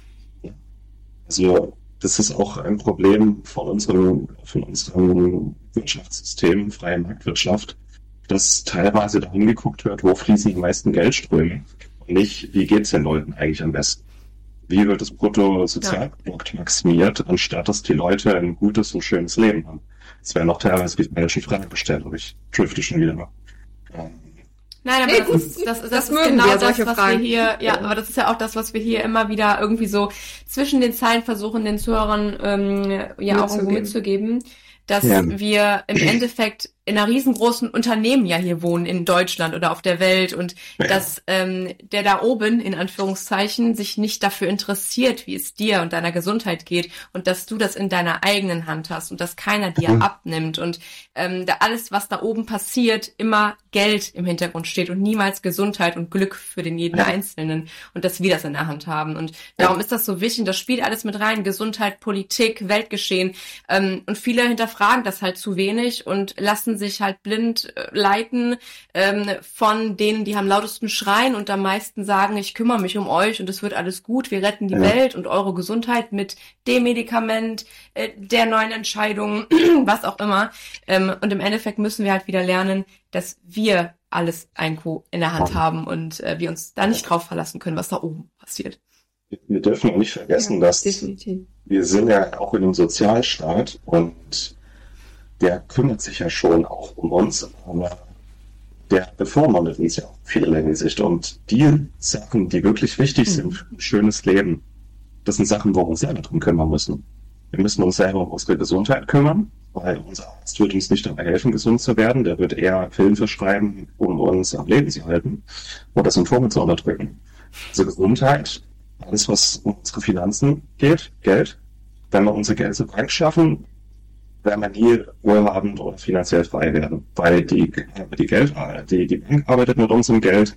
Also das ist auch ein Problem von unserem, von unserem Wirtschaftssystem, freie Marktwirtschaft, dass teilweise dahin geguckt wird, wo fließen die meisten Geldströme und nicht, wie geht's den Leuten eigentlich am besten. Wie wird das Bruttosozialprodukt ja. maximiert, anstatt dass die Leute ein gutes und schönes Leben haben. Es werden auch teilweise die falschen Fragen gestellt, aber ich drifte schon wieder noch. Nein, aber nee, das, ist, das, das, das ist genau wir, das, was Fragen. wir hier, ja, ja, aber das ist ja auch das, was wir hier immer wieder irgendwie so zwischen den Zeilen versuchen, den Zuhörern ähm, ja auch irgendwo mitzugeben, dass ja. wir im Endeffekt in einer riesengroßen Unternehmen ja hier wohnen in Deutschland oder auf der Welt und ja. dass ähm, der da oben, in Anführungszeichen, sich nicht dafür interessiert, wie es dir und deiner Gesundheit geht und dass du das in deiner eigenen Hand hast und dass keiner dir mhm. abnimmt und ähm, da alles, was da oben passiert, immer Geld im Hintergrund steht und niemals Gesundheit und Glück für den jeden ja. Einzelnen und dass wir das in der Hand haben und darum ja. ist das so wichtig, das spielt alles mit rein, Gesundheit, Politik, Weltgeschehen ähm, und viele hinterfragen das halt zu wenig und lassen sich halt blind äh, leiten ähm, von denen, die am lautesten schreien und am meisten sagen, ich kümmere mich um euch und es wird alles gut, wir retten die ja. Welt und eure Gesundheit mit dem Medikament, äh, der neuen Entscheidung, was auch immer. Ähm, und im Endeffekt müssen wir halt wieder lernen, dass wir alles irgendwo in der Hand haben und äh, wir uns da nicht drauf verlassen können, was da oben passiert. Wir dürfen auch nicht vergessen, ja, dass definitiv. Wir sind ja auch in einem Sozialstaat und der kümmert sich ja schon auch um uns, aber der bevormundet uns ja auch in vielerlei Hinsicht. Und die Sachen, die wirklich wichtig sind für ein schönes Leben, Das sind Sachen, wo wir uns selber drum kümmern müssen. Wir müssen uns selber um unsere Gesundheit kümmern, weil unser Arzt wird uns nicht dabei helfen, gesund zu werden. Der wird eher Pillen verschreiben, um uns am Leben zu halten oder Symptome zu unterdrücken. Also Gesundheit, alles was um unsere Finanzen geht, Geld. Wenn wir unser Geld zur Bank schaffen, werden wir nie wohlhabend oder finanziell frei werden, weil die, die Geld, die, die Bank arbeitet mit unserem Geld,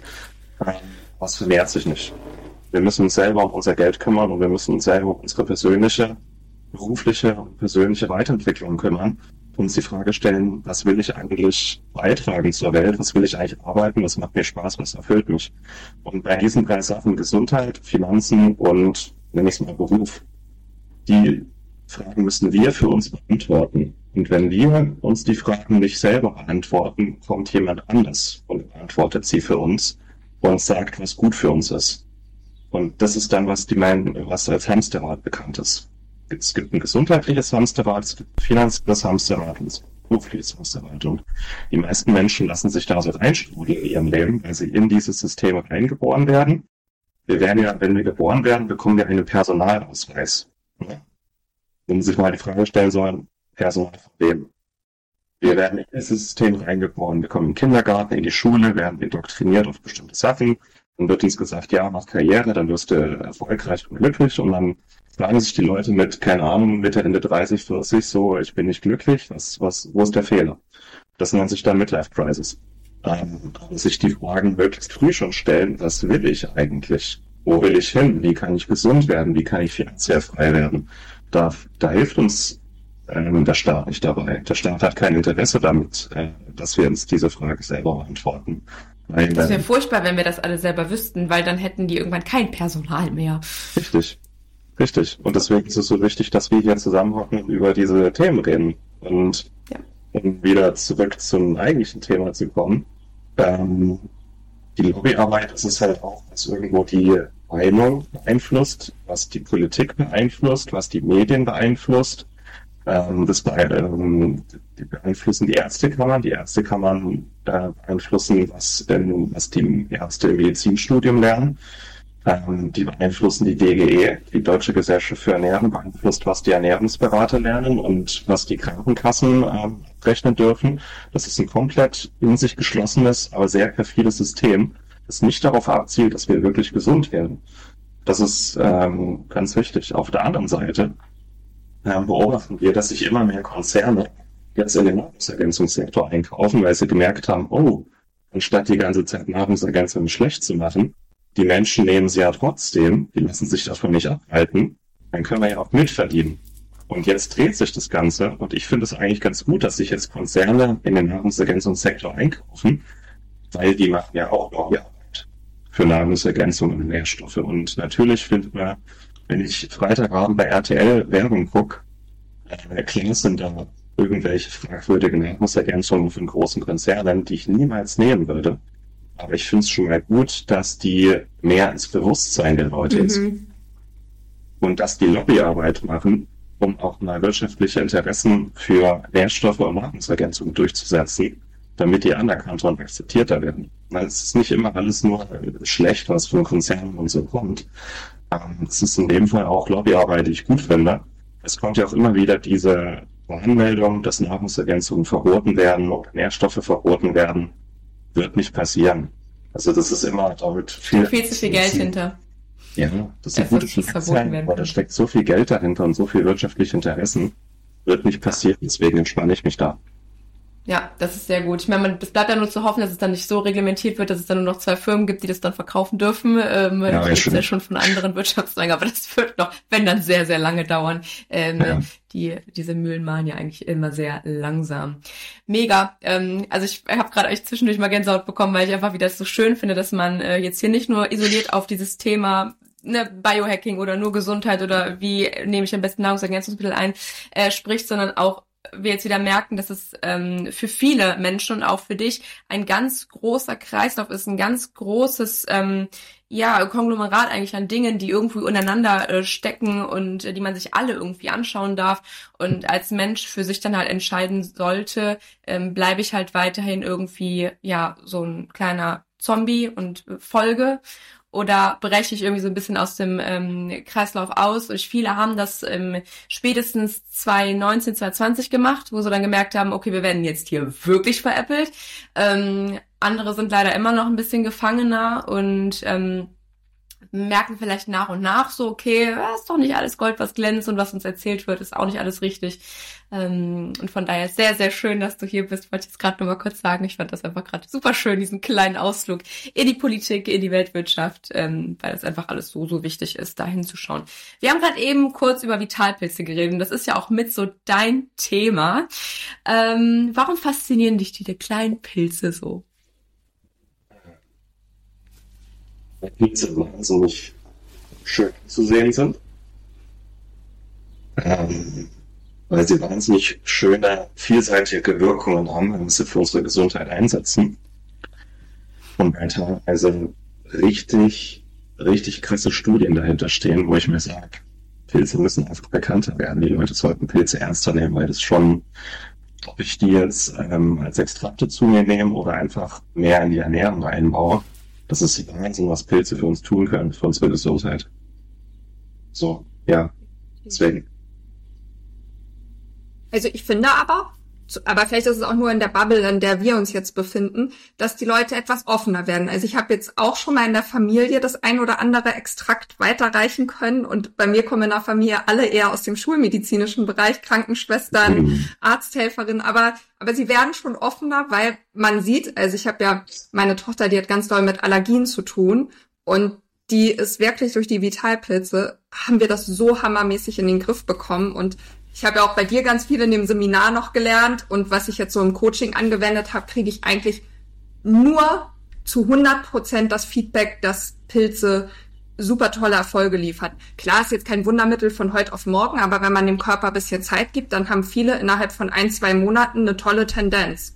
was vermehrt sich nicht. Wir müssen uns selber um unser Geld kümmern und wir müssen uns selber um unsere persönliche, berufliche und persönliche Weiterentwicklung kümmern, uns die Frage stellen, was will ich eigentlich beitragen zur Welt, was will ich eigentlich arbeiten, was macht mir Spaß, was erfüllt mich. Und bei diesen drei Sachen Gesundheit, Finanzen und, nenne ich es mal, Beruf, die Fragen müssen wir für uns beantworten. Und wenn wir uns die Fragen nicht selber beantworten, kommt jemand anders und beantwortet sie für uns und sagt, was gut für uns ist. Und das ist dann, was die meinen, was als Hamsterrad bekannt ist. Es gibt ein gesundheitliches Hamsterrad, es gibt ein finanzielles Hamsterrad und es gibt ein berufliches Hamsterrad. Und die meisten Menschen lassen sich da so reinstrudeln in ihrem Leben, weil sie in dieses System reingeboren werden. Wir werden ja, wenn wir geboren werden, bekommen wir einen Personalausweis. Wenn man sich mal die Frage stellen soll, Personal von wem? Wir werden in dieses System reingeboren, wir kommen in den Kindergarten, in die Schule, werden indoktriniert auf bestimmte Sachen. Dann wird uns gesagt, ja, mach Karriere, dann wirst du erfolgreich und glücklich. Und dann fragen sich die Leute mit, keine Ahnung, Mitte, Ende dreißig, vierzig, so, ich bin nicht glücklich, was, was, wo ist der Fehler? Das nennt sich dann Midlife Crisis. Ähm, sich die Fragen möglichst früh schon stellen, was will ich eigentlich? Wo will ich hin? Wie kann ich gesund werden? Wie kann ich finanziell frei werden? Da, da hilft uns ähm, der Staat nicht dabei. Der Staat hat kein Interesse damit, äh, dass wir uns diese Frage selber beantworten. Weil, das wäre furchtbar, wenn wir das alle selber wüssten, weil dann hätten die irgendwann kein Personal mehr. Richtig, richtig. Und deswegen ist es so wichtig, dass wir hier zusammenhocken und über diese Themen reden. Und ja. um wieder zurück zum eigentlichen Thema zu kommen, ähm, die Lobbyarbeit ist es halt auch, was irgendwo die Meinung beeinflusst, was die Politik beeinflusst, was die Medien beeinflusst. Ähm, das be ähm, die beeinflussen die Ärztekammern. Die Ärztekammern äh, beeinflussen, was, denn, was die Ärzte im Medizinstudium lernen. Ähm, die beeinflussen die D G E, die Deutsche Gesellschaft für Ernährung, beeinflusst, was die Ernährungsberater lernen und was die Krankenkassen ähm, rechnen dürfen. Das ist ein komplett in sich geschlossenes, aber sehr perfides System, das nicht darauf abzielt, dass wir wirklich gesund werden. Das ist ähm, ganz wichtig. Auf der anderen Seite ähm, beobachten wir, dass sich immer mehr Konzerne jetzt in den Nahrungsergänzungssektor einkaufen, weil sie gemerkt haben, oh, anstatt die ganze Zeit Nahrungsergänzungen schlecht zu machen, die Menschen nehmen sie ja trotzdem, die lassen sich davon nicht abhalten, dann können wir ja auch mitverdienen. Und jetzt dreht sich das Ganze und ich finde es eigentlich ganz gut, dass sich jetzt Konzerne in den Nahrungsergänzungssektor einkaufen, weil die machen ja auch Lobbyarbeit für Nahrungsergänzungen und Nährstoffe. Und natürlich findet man, wenn ich Freitagabend bei R T L Werbung gucke, äh, klar sind da irgendwelche fragwürdigen Nahrungsergänzungen von großen Konzernen, die ich niemals nehmen würde. Aber ich finde es schon mal gut, dass die mehr ins Bewusstsein der Leute mhm. und dass die Lobbyarbeit machen, um auch mal wirtschaftliche Interessen für Nährstoffe und Nahrungsergänzungen durchzusetzen, damit die anerkannter und akzeptierter werden. Es ist nicht immer alles nur schlecht, was von Konzernen und so kommt. Es ist in dem Fall auch Lobbyarbeit, die ich gut finde. Es kommt ja auch immer wieder diese Warnmeldung, dass Nahrungsergänzungen verboten werden oder Nährstoffe verboten werden. Wird nicht passieren. Also das ist immer, da wird viel... viel zu viel Geld hinter. Ja, das ist eine gute Schlagzeile, aber da steckt so viel Geld dahinter und so viel wirtschaftliche Interessen. Wird nicht passieren, deswegen entspanne ich mich da. Ja, das ist sehr gut. Ich meine, es bleibt ja nur zu hoffen, dass es dann nicht so reglementiert wird, dass es dann nur noch zwei Firmen gibt, die das dann verkaufen dürfen. Ähm, ja, das ist ja schon von anderen Wirtschaftszweigen, aber das wird noch, wenn dann sehr, sehr lange dauern. Ähm, ja. Die diese Mühlen mahlen ja eigentlich immer sehr langsam. Mega. Ähm, also ich habe gerade echt zwischendurch mal Gänsehaut bekommen, weil ich einfach wieder so schön finde, dass man äh, jetzt hier nicht nur isoliert auf dieses Thema ne, Biohacking oder nur Gesundheit oder wie nehme ich am besten Nahrungsergänzungsmittel ein, äh, spricht, sondern auch wir jetzt wieder merken, dass es ähm, für viele Menschen und auch für dich ein ganz großer Kreislauf ist, ein ganz großes ähm, ja Konglomerat eigentlich an Dingen, die irgendwie untereinander äh, stecken und äh, die man sich alle irgendwie anschauen darf und als Mensch für sich dann halt entscheiden sollte, ähm, bleibe ich halt weiterhin irgendwie ja so ein kleiner Zombie und äh, folge oder breche ich irgendwie so ein bisschen aus dem ähm, Kreislauf aus. Und viele haben das ähm, spätestens zwanzig neunzehn, zwanzig zwanzig gemacht, wo sie dann gemerkt haben, okay, wir werden jetzt hier wirklich veräppelt. Ähm, andere sind leider immer noch ein bisschen gefangener und ähm, merken vielleicht nach und nach so, okay, ist doch nicht alles Gold, was glänzt und was uns erzählt wird, ist auch nicht alles richtig. Ähm, und von daher sehr, sehr schön, dass du hier bist. Wollte ich jetzt gerade nur mal kurz sagen. Ich fand das einfach gerade super schön, diesen kleinen Ausflug in die Politik, in die Weltwirtschaft, ähm, weil das einfach alles so, so wichtig ist, da hinzuschauen. Wir haben gerade eben kurz über Vitalpilze geredet und das ist ja auch mit so dein Thema. Ähm, warum faszinieren dich die kleinen Pilze so? Weil Pilze wahnsinnig schön zu sehen sind. Ähm, weil sie wahnsinnig schöne, vielseitige Wirkungen haben, wenn wir sie für unsere Gesundheit einsetzen. Und weil teilweise richtig, richtig krasse Studien dahinter stehen, wo ich mir sage, Pilze müssen einfach bekannter werden. Die Leute sollten Pilze ernster nehmen, weil das schon, ob ich die jetzt ähm, als Extrakte zu mir nehme oder einfach mehr in die Ernährung einbaue, das ist Wahnsinn, was Pilze für uns tun können, für unsere Gesundheit. So, ja, deswegen. Also ich finde aber, aber vielleicht ist es auch nur in der Bubble, in der wir uns jetzt befinden, dass die Leute etwas offener werden. Also ich habe jetzt auch schon mal in der Familie das ein oder andere Extrakt weiterreichen können und bei mir kommen in der Familie alle eher aus dem schulmedizinischen Bereich, Krankenschwestern, mhm. Arzthelferinnen, aber aber sie werden schon offener, weil man sieht, also ich habe ja meine Tochter, die hat ganz doll mit Allergien zu tun und die ist wirklich durch die Vitalpilze, haben wir das so hammermäßig in den Griff bekommen und ich habe ja auch bei dir ganz viel in dem Seminar noch gelernt und was ich jetzt so im Coaching angewendet habe, kriege ich eigentlich nur zu hundert Prozent das Feedback, dass Pilze super tolle Erfolge liefern. Klar, ist jetzt kein Wundermittel von heute auf morgen, aber wenn man dem Körper ein bisschen Zeit gibt, dann haben viele innerhalb von ein, zwei Monaten eine tolle Tendenz.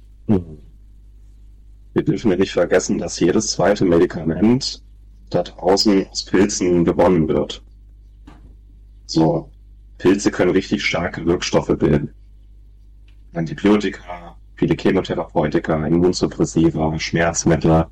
Wir dürfen ja nicht vergessen, dass jedes zweite Medikament da draußen aus Pilzen gewonnen wird. So, Pilze können richtig starke Wirkstoffe bilden. Antibiotika, viele Chemotherapeutika, Immunsuppressiva, Schmerzmittel,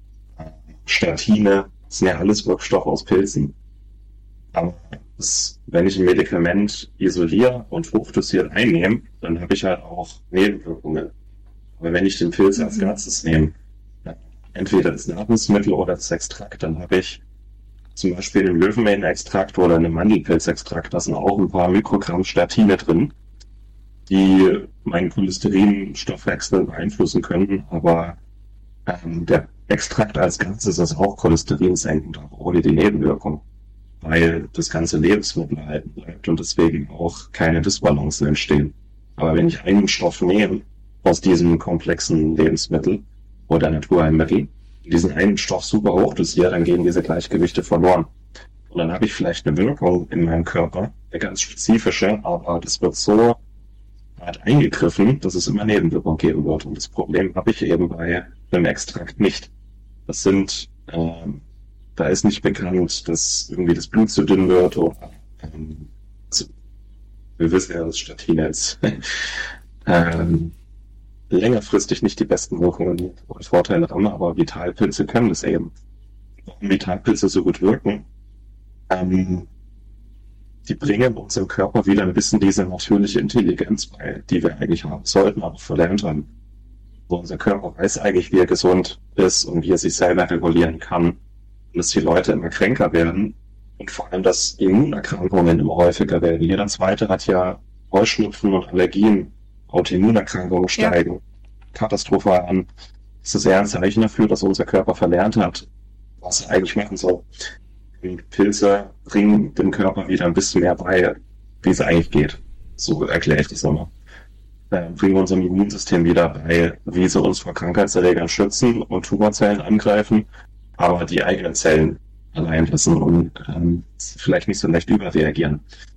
Statine, das sind ja alles Wirkstoffe aus Pilzen. Aber das, wenn ich ein Medikament isoliere und hochdosiert einnehme, dann habe ich halt auch Nebenwirkungen. Aber wenn ich den Pilz als Ganzes nehme, entweder das Nahrungsmittel oder das Extrakt, dann habe ich zum Beispiel einen Löwenmähenextrakt oder einen Mandelpilzextrakt, da sind auch ein paar Mikrogramm Statine drin, die meinen Cholesterinstoffwechsel beeinflussen können, aber ähm, der Extrakt als Ganzes ist auch cholesterinsenkend, aber ohne die Nebenwirkung, weil das ganze Lebensmittel erhalten bleibt und deswegen auch keine Disbalancen entstehen. Aber wenn ich einen Stoff nehme aus diesem komplexen Lebensmittel oder Naturheilmittel, diesen einen Stoff super hoch dosiert, dann gehen diese Gleichgewichte verloren. Und dann habe ich vielleicht eine Wirkung in meinem Körper, eine ganz spezifische, aber das wird so hart eingegriffen, dass es immer Nebenwirkungen geben wird. Und das Problem habe ich eben bei einem Extrakt nicht. Das sind, ähm, da ist nicht bekannt, dass irgendwie das Blut zu dünn wird oder ähm, also, wir wissen ja, dass Statine ist. ähm, längerfristig nicht die besten Wirkungen und Vorteile haben, aber Vitalpilze können das eben. Warum Vitalpilze so gut wirken, ähm, die bringen unserem Körper wieder ein bisschen diese natürliche Intelligenz bei, die wir eigentlich haben sollten, aber verlernt haben. So, unser Körper weiß eigentlich, wie er gesund ist und wie er sich selber regulieren kann. Und dass die Leute immer kränker werden und vor allem, dass Immunerkrankungen immer häufiger werden. Jeder Zweite hat ja Heuschnupfen und Allergien. Autoimmunerkrankungen steigen, ja. Katastrophal an. Das ist eher ein Zeichen dafür, dass unser Körper verlernt hat, was er eigentlich machen soll. Und Pilze bringen dem Körper wieder ein bisschen mehr bei, wie es eigentlich geht. So erkläre ich das immer. Äh, bringen unserem Immunsystem wieder bei, wie sie uns vor Krankheitserregern schützen und Tumorzellen angreifen, aber die eigenen Zellen allein lassen und ähm, vielleicht nicht so leicht überreagieren.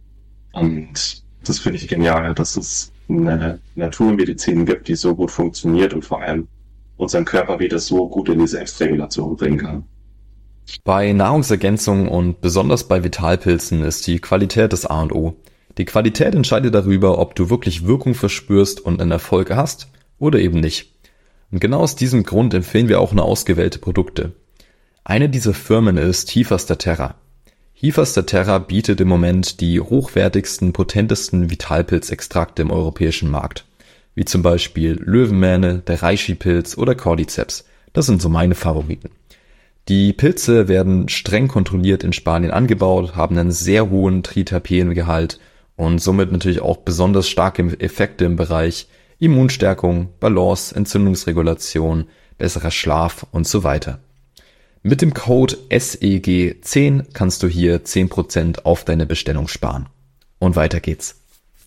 Und das finde ich genial, dass es eine Naturmedizin gibt, die so gut funktioniert und vor allem unseren Körper wieder so gut in die Selbstregulation bringen kann. Bei Nahrungsergänzungen und besonders bei Vitalpilzen ist die Qualität das A und O. Die Qualität entscheidet darüber, ob du wirklich Wirkung verspürst und einen Erfolg hast oder eben nicht. Und genau aus diesem Grund empfehlen wir auch nur ausgewählte Produkte. Eine dieser Firmen ist Hifas-da-Terra. Hifas-da-Terra bietet im Moment die hochwertigsten, potentesten Vitalpilzextrakte im europäischen Markt, wie zum Beispiel Löwenmähne, der Reishi-Pilz oder Cordyceps. Das sind so meine Favoriten. Die Pilze werden streng kontrolliert in Spanien angebaut, haben einen sehr hohen Triterpengehalt und somit natürlich auch besonders starke Effekte im Bereich Immunstärkung, Balance, Entzündungsregulation, besserer Schlaf und so weiter. Mit dem Code S E G zehn kannst du hier zehn Prozent auf deine Bestellung sparen. Und weiter geht's.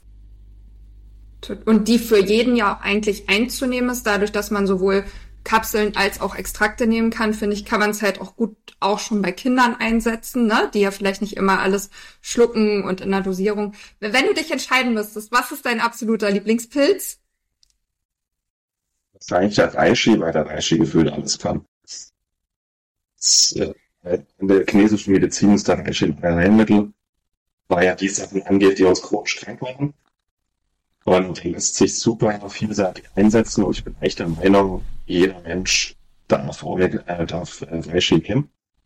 Und die für jeden ja auch eigentlich einzunehmen ist, dadurch, dass man sowohl Kapseln als auch Extrakte nehmen kann, finde ich, kann man es halt auch gut auch schon bei Kindern einsetzen, ne, die ja vielleicht nicht immer alles schlucken und in der Dosierung. Wenn du dich entscheiden müsstest, was ist dein absoluter Lieblingspilz? Das ist eigentlich der Reishi, weil der Reishi gefühlt alles kann. Das, äh, in der chinesischen Medizin ist der Reishi ein Heilmittel, weil er die Sachen angeht, die uns chronisch krank machen. Und der lässt sich super vielseitig einsetzen und ich bin echt der Meinung, jeder Mensch darf, äh, darf äh, Reishi nehmen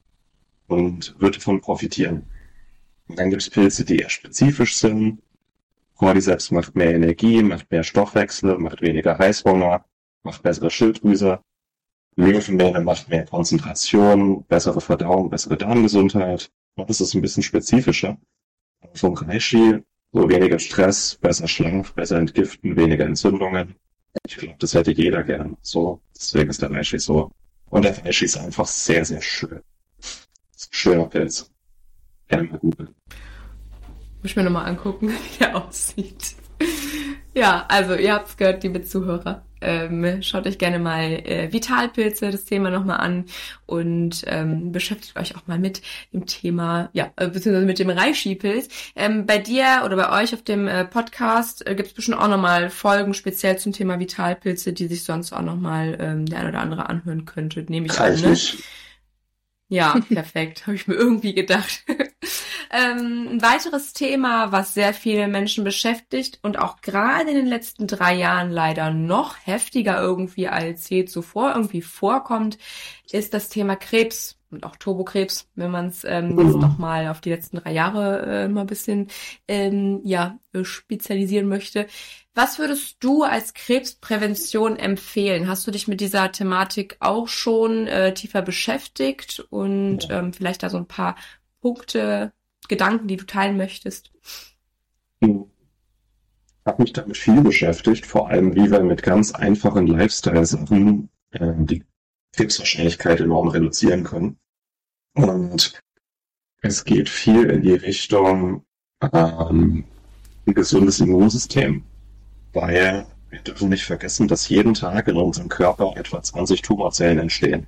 und wird davon profitieren. Und dann gibt es Pilze, die eher spezifisch sind. Cordyceps macht mehr Energie, macht mehr Stoffwechsel, macht weniger Heißhunger, macht bessere Schilddrüse. Löwenmähne macht mehr Konzentration, bessere Verdauung, bessere Darmgesundheit. Das ist ein bisschen spezifischer. Vom Reishi so weniger Stress, besser Schlaf, besser entgiften, weniger Entzündungen. Ich glaube, das hätte jeder gern. So, deswegen ist der Reishi so. Und der Reishi ist einfach sehr, sehr schön. Das ist ein schöner Pilz. Gerne mal googeln. Muss ich mir nochmal angucken, wie der aussieht. Ja, also ihr habt's gehört, liebe Zuhörer. Ähm, schaut euch gerne mal äh, Vitalpilze, das Thema nochmal an und ähm, beschäftigt euch auch mal mit dem Thema, ja, äh, beziehungsweise mit dem Reishi-Pilz. Ähm, bei dir oder bei euch auf dem äh, Podcast äh, gibt es bestimmt auch nochmal Folgen speziell zum Thema Vitalpilze, die sich sonst auch nochmal ähm, der ein oder andere anhören könnte, nehme ich an, ne? Ja, perfekt, habe ich mir irgendwie gedacht. ähm, ein weiteres Thema, was sehr viele Menschen beschäftigt und auch gerade in den letzten drei Jahren leider noch heftiger irgendwie als je zuvor irgendwie vorkommt, ist das Thema Krebs und auch Turbokrebs, wenn man es ähm, jetzt nochmal auf die letzten drei Jahre äh, mal ein bisschen ähm, ja spezialisieren möchte. Was würdest du als Krebsprävention empfehlen? Hast du dich mit dieser Thematik auch schon äh, tiefer beschäftigt und ähm, vielleicht da so ein paar Punkte, Gedanken, die du teilen möchtest? Ich habe mich damit viel beschäftigt, vor allem wie wir mit ganz einfachen Lifestyle-Sachen äh, die Krebswahrscheinlichkeit enorm reduzieren können. Und es geht viel in die Richtung ähm, ein gesundes Immunsystem. Weil wir dürfen nicht vergessen, dass jeden Tag in unserem Körper etwa zwanzig Tumorzellen entstehen.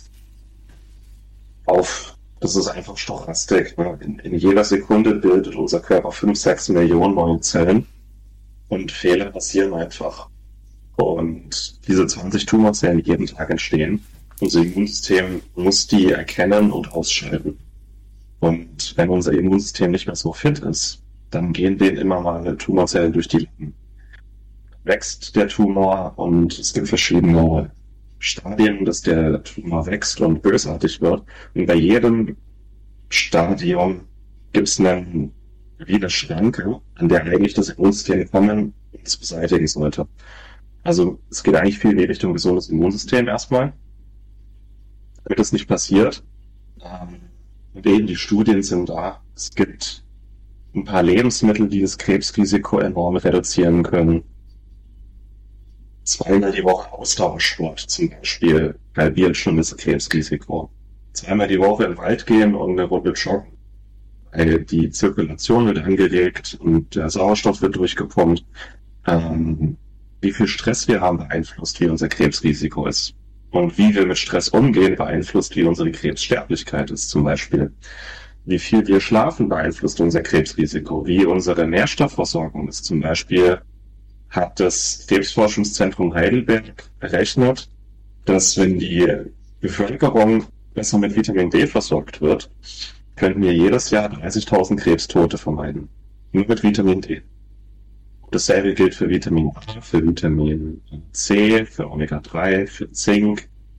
Auf, das ist einfach Stochastik. Ne? In, in jeder Sekunde bildet unser Körper fünf, sechs Millionen neue Zellen und Fehler passieren einfach. Und diese zwanzig Tumorzellen, die jeden Tag entstehen, unser Immunsystem muss die erkennen und ausschalten. Und wenn unser Immunsystem nicht mehr so fit ist, dann gehen denen immer mal Tumorzellen durch die Lippen. Wächst der Tumor und es gibt verschiedene Stadien, dass der Tumor wächst und bösartig wird. Und bei jedem Stadium gibt es eine, wie eine Schranke, an der eigentlich das Immunsystem kommen und es beseitigen sollte. Also es geht eigentlich viel in die Richtung gesundes Immunsystem erstmal, damit das nicht passiert. Ähm, und eben die Studien sind da. Es gibt ein paar Lebensmittel, die das Krebsrisiko enorm reduzieren können. Zweimal die Woche Ausdauersport zum Beispiel halbiert schon das Krebsrisiko. Zweimal die Woche in den Wald gehen und eine Runde joggen. Weil die Zirkulation wird angeregt und der Sauerstoff wird durchgepumpt. Ähm, wie viel Stress wir haben, beeinflusst, wie unser Krebsrisiko ist. Und wie wir mit Stress umgehen, beeinflusst, wie unsere Krebssterblichkeit ist zum Beispiel. Wie viel wir schlafen, beeinflusst unser Krebsrisiko. Wie unsere Nährstoffversorgung ist zum Beispiel, hat das Krebsforschungszentrum Heidelberg berechnet, dass wenn die Bevölkerung besser mit Vitamin D versorgt wird, könnten wir jedes Jahr dreißigtausend Krebstote vermeiden. Nur mit Vitamin D. Dasselbe gilt für Vitamin A, für Vitamin C, für Omega drei, für Zink.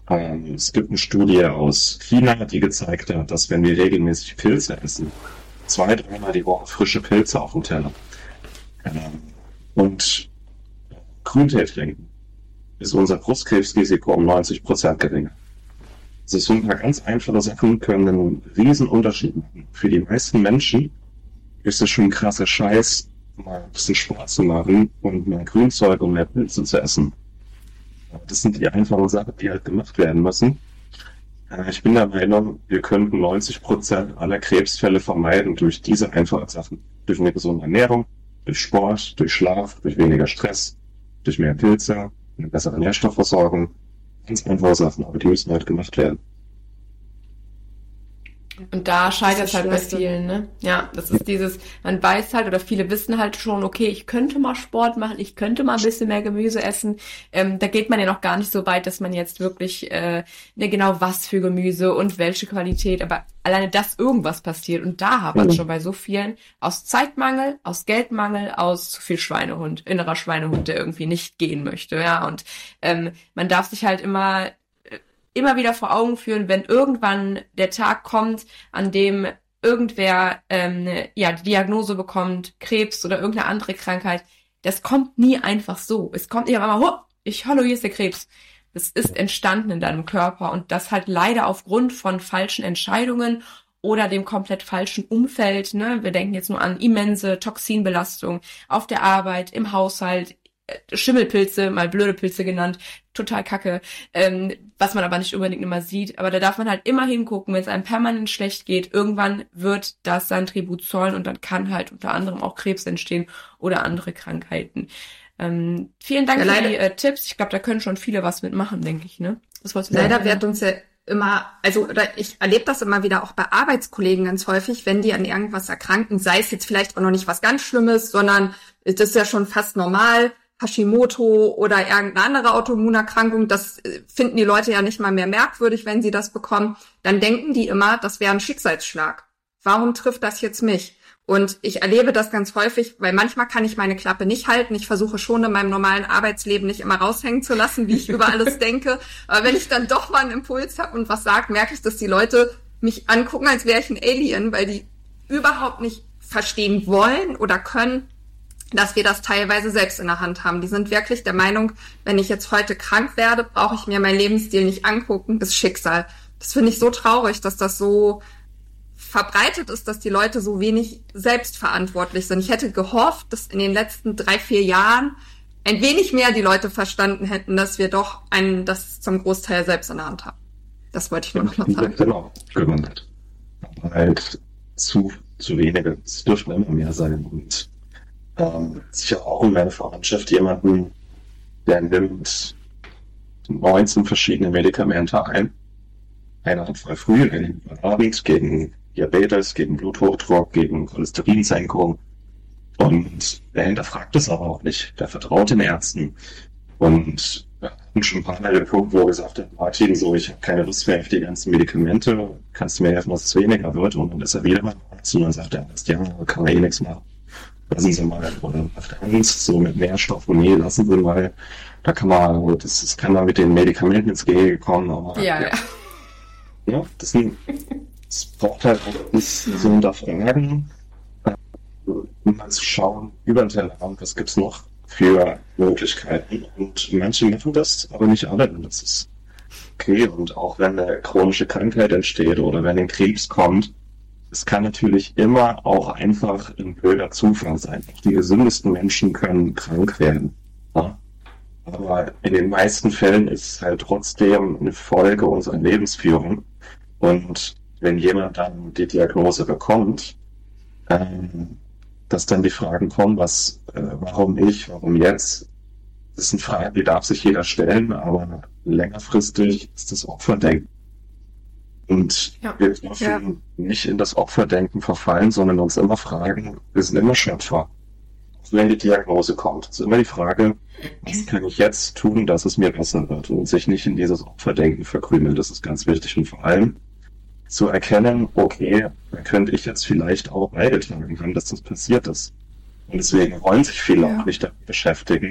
Ähm, es gibt eine Studie aus China, die gezeigt hat, dass wenn wir regelmäßig Pilze essen, zwei, dreimal die Woche frische Pilze auf dem Teller ähm, und Grüntee trinken, ist unser Brustkrebsrisiko um neunzig Prozent geringer. Das ist so ein paar ganz einfache Sachen, können einen riesen Unterschied machen. Für die meisten Menschen ist es schon ein krasser Scheiß, mal ein bisschen Sport zu machen und mehr Grünzeug und mehr Pilze zu essen. Das sind die einfachen Sachen, die halt gemacht werden müssen. Ich bin der Meinung, wir könnten neunzig Prozent aller Krebsfälle vermeiden durch diese einfachen Sachen. Durch eine gesunde Ernährung, durch Sport, durch Schlaf, durch weniger Stress, durch mehr Pilze, eine bessere Nährstoffversorgung. Ganz einfache Sachen, aber die müssen halt gemacht werden. Und da scheitert es halt bei vielen, ne? Ja, das ist dieses, man weiß halt, oder viele wissen halt schon, okay, ich könnte mal Sport machen, ich könnte mal ein bisschen mehr Gemüse essen. Ähm, da geht man ja noch gar nicht so weit, dass man jetzt wirklich, äh, ne, genau was für Gemüse und welche Qualität, aber alleine, dass irgendwas passiert. Und da hat man es mhm. schon bei so vielen aus Zeitmangel, aus Geldmangel, aus zu viel Schweinehund, innerer Schweinehund, der irgendwie nicht gehen möchte, ja. Und ähm, man darf sich halt immer immer wieder vor Augen führen, wenn irgendwann der Tag kommt, an dem irgendwer ähm, ja die Diagnose bekommt, Krebs oder irgendeine andere Krankheit, das kommt nie einfach so. Es kommt nicht auf einmal, oh, ich, hallo, hier ist der Krebs. Das ist entstanden in deinem Körper und das halt leider aufgrund von falschen Entscheidungen oder dem komplett falschen Umfeld. Ne? Wir denken jetzt nur an immense Toxinbelastung auf der Arbeit, im Haushalt, Schimmelpilze, mal blöde Pilze genannt, total kacke, ähm, was man aber nicht unbedingt immer sieht. Aber da darf man halt immer hingucken, wenn es einem permanent schlecht geht, irgendwann wird das sein Tribut zollen und dann kann halt unter anderem auch Krebs entstehen oder andere Krankheiten. Ähm, vielen Dank ja, für die äh, Tipps. Ich glaube, da können schon viele was mitmachen, denke ich. Ne? Das wolltest du leider sagen? Wird uns ja immer, also oder ich erlebe das immer wieder auch bei Arbeitskollegen ganz häufig, wenn die an irgendwas erkranken, sei es jetzt vielleicht auch noch nicht was ganz Schlimmes, sondern das ist ja schon fast normal, Hashimoto oder irgendeine andere Autoimmunerkrankung, das finden die Leute ja nicht mal mehr merkwürdig, wenn sie das bekommen, dann denken die immer, das wäre ein Schicksalsschlag. Warum trifft das jetzt mich? Und ich erlebe das ganz häufig, weil manchmal kann ich meine Klappe nicht halten. Ich versuche schon in meinem normalen Arbeitsleben nicht immer raushängen zu lassen, wie ich über alles denke. Aber wenn ich dann doch mal einen Impuls habe und was sage, merke ich, dass die Leute mich angucken, als wäre ich ein Alien, weil die überhaupt nicht verstehen wollen oder können, dass wir das teilweise selbst in der Hand haben. Die sind wirklich der Meinung, wenn ich jetzt heute krank werde, brauche ich mir meinen Lebensstil nicht angucken, das ist Schicksal. Das finde ich so traurig, dass das so verbreitet ist, dass die Leute so wenig selbstverantwortlich sind. Ich hätte gehofft, dass in den letzten drei, vier Jahren ein wenig mehr die Leute verstanden hätten, dass wir doch einen, das zum Großteil selbst in der Hand haben. Das wollte ich nur noch mal sagen. Genau, gewundert. Aber halt zu, zu wenige. Es dürfen immer mehr sein. Und Ähm, sicher auch in meiner Verwandtschaft jemanden, der nimmt neunzehn verschiedene Medikamente ein. Einer hat voll früh, einen Abend gegen Diabetes, gegen Bluthochdruck, gegen Cholesterinsenkung. Und der hinterfragt es aber auch nicht. Der vertraut den Ärzten. Und wir hatten schon ein paar Mal den Punkt, wo er gesagt hat, Martin, so, ich habe keine Lust mehr auf die ganzen Medikamente. Kannst du mir helfen, dass es weniger wird? Und dann ist er wieder beim Arzt und dann sagt der Arzt, ja, kann man eh nichts machen. Lassen Sie mal, oder auf der Angst, so mit Nährstoffen, nee, lassen Sie mal, da kann man, das, das kann man mit den Medikamenten ins Gehege kommen, aber, ja, ja. ja das, sind, das braucht halt auch nicht so hinterfragen, um mal zu schauen, über den Tellerrand, was gibt's noch für Möglichkeiten, und manche machen das, aber nicht alle, und das ist okay, und auch wenn eine chronische Krankheit entsteht, oder wenn ein Krebs kommt, es kann natürlich immer auch einfach ein blöder Zufall sein. Auch die gesündesten Menschen können krank werden. Ja? Aber in den meisten Fällen ist es halt trotzdem eine Folge unserer Lebensführung. Und wenn jemand dann die Diagnose bekommt, ähm, dass dann die Fragen kommen, was, äh, warum ich, warum jetzt? Das sind Fragen, die darf sich jeder stellen, aber längerfristig ist das Opferdenken. Und ja. wir dürfen ja. nicht in das Opferdenken verfallen, sondern uns immer fragen, wir sind immer Schöpfer. Auch wenn die Diagnose kommt, ist immer die Frage, was kann ich jetzt tun, dass es mir besser wird, und sich nicht in dieses Opferdenken verkrümeln. Das ist ganz wichtig, und vor allem zu erkennen, okay, da könnte ich jetzt vielleicht auch beigetragen haben, dass das passiert ist. Und deswegen wollen sich viele ja. auch nicht damit beschäftigen,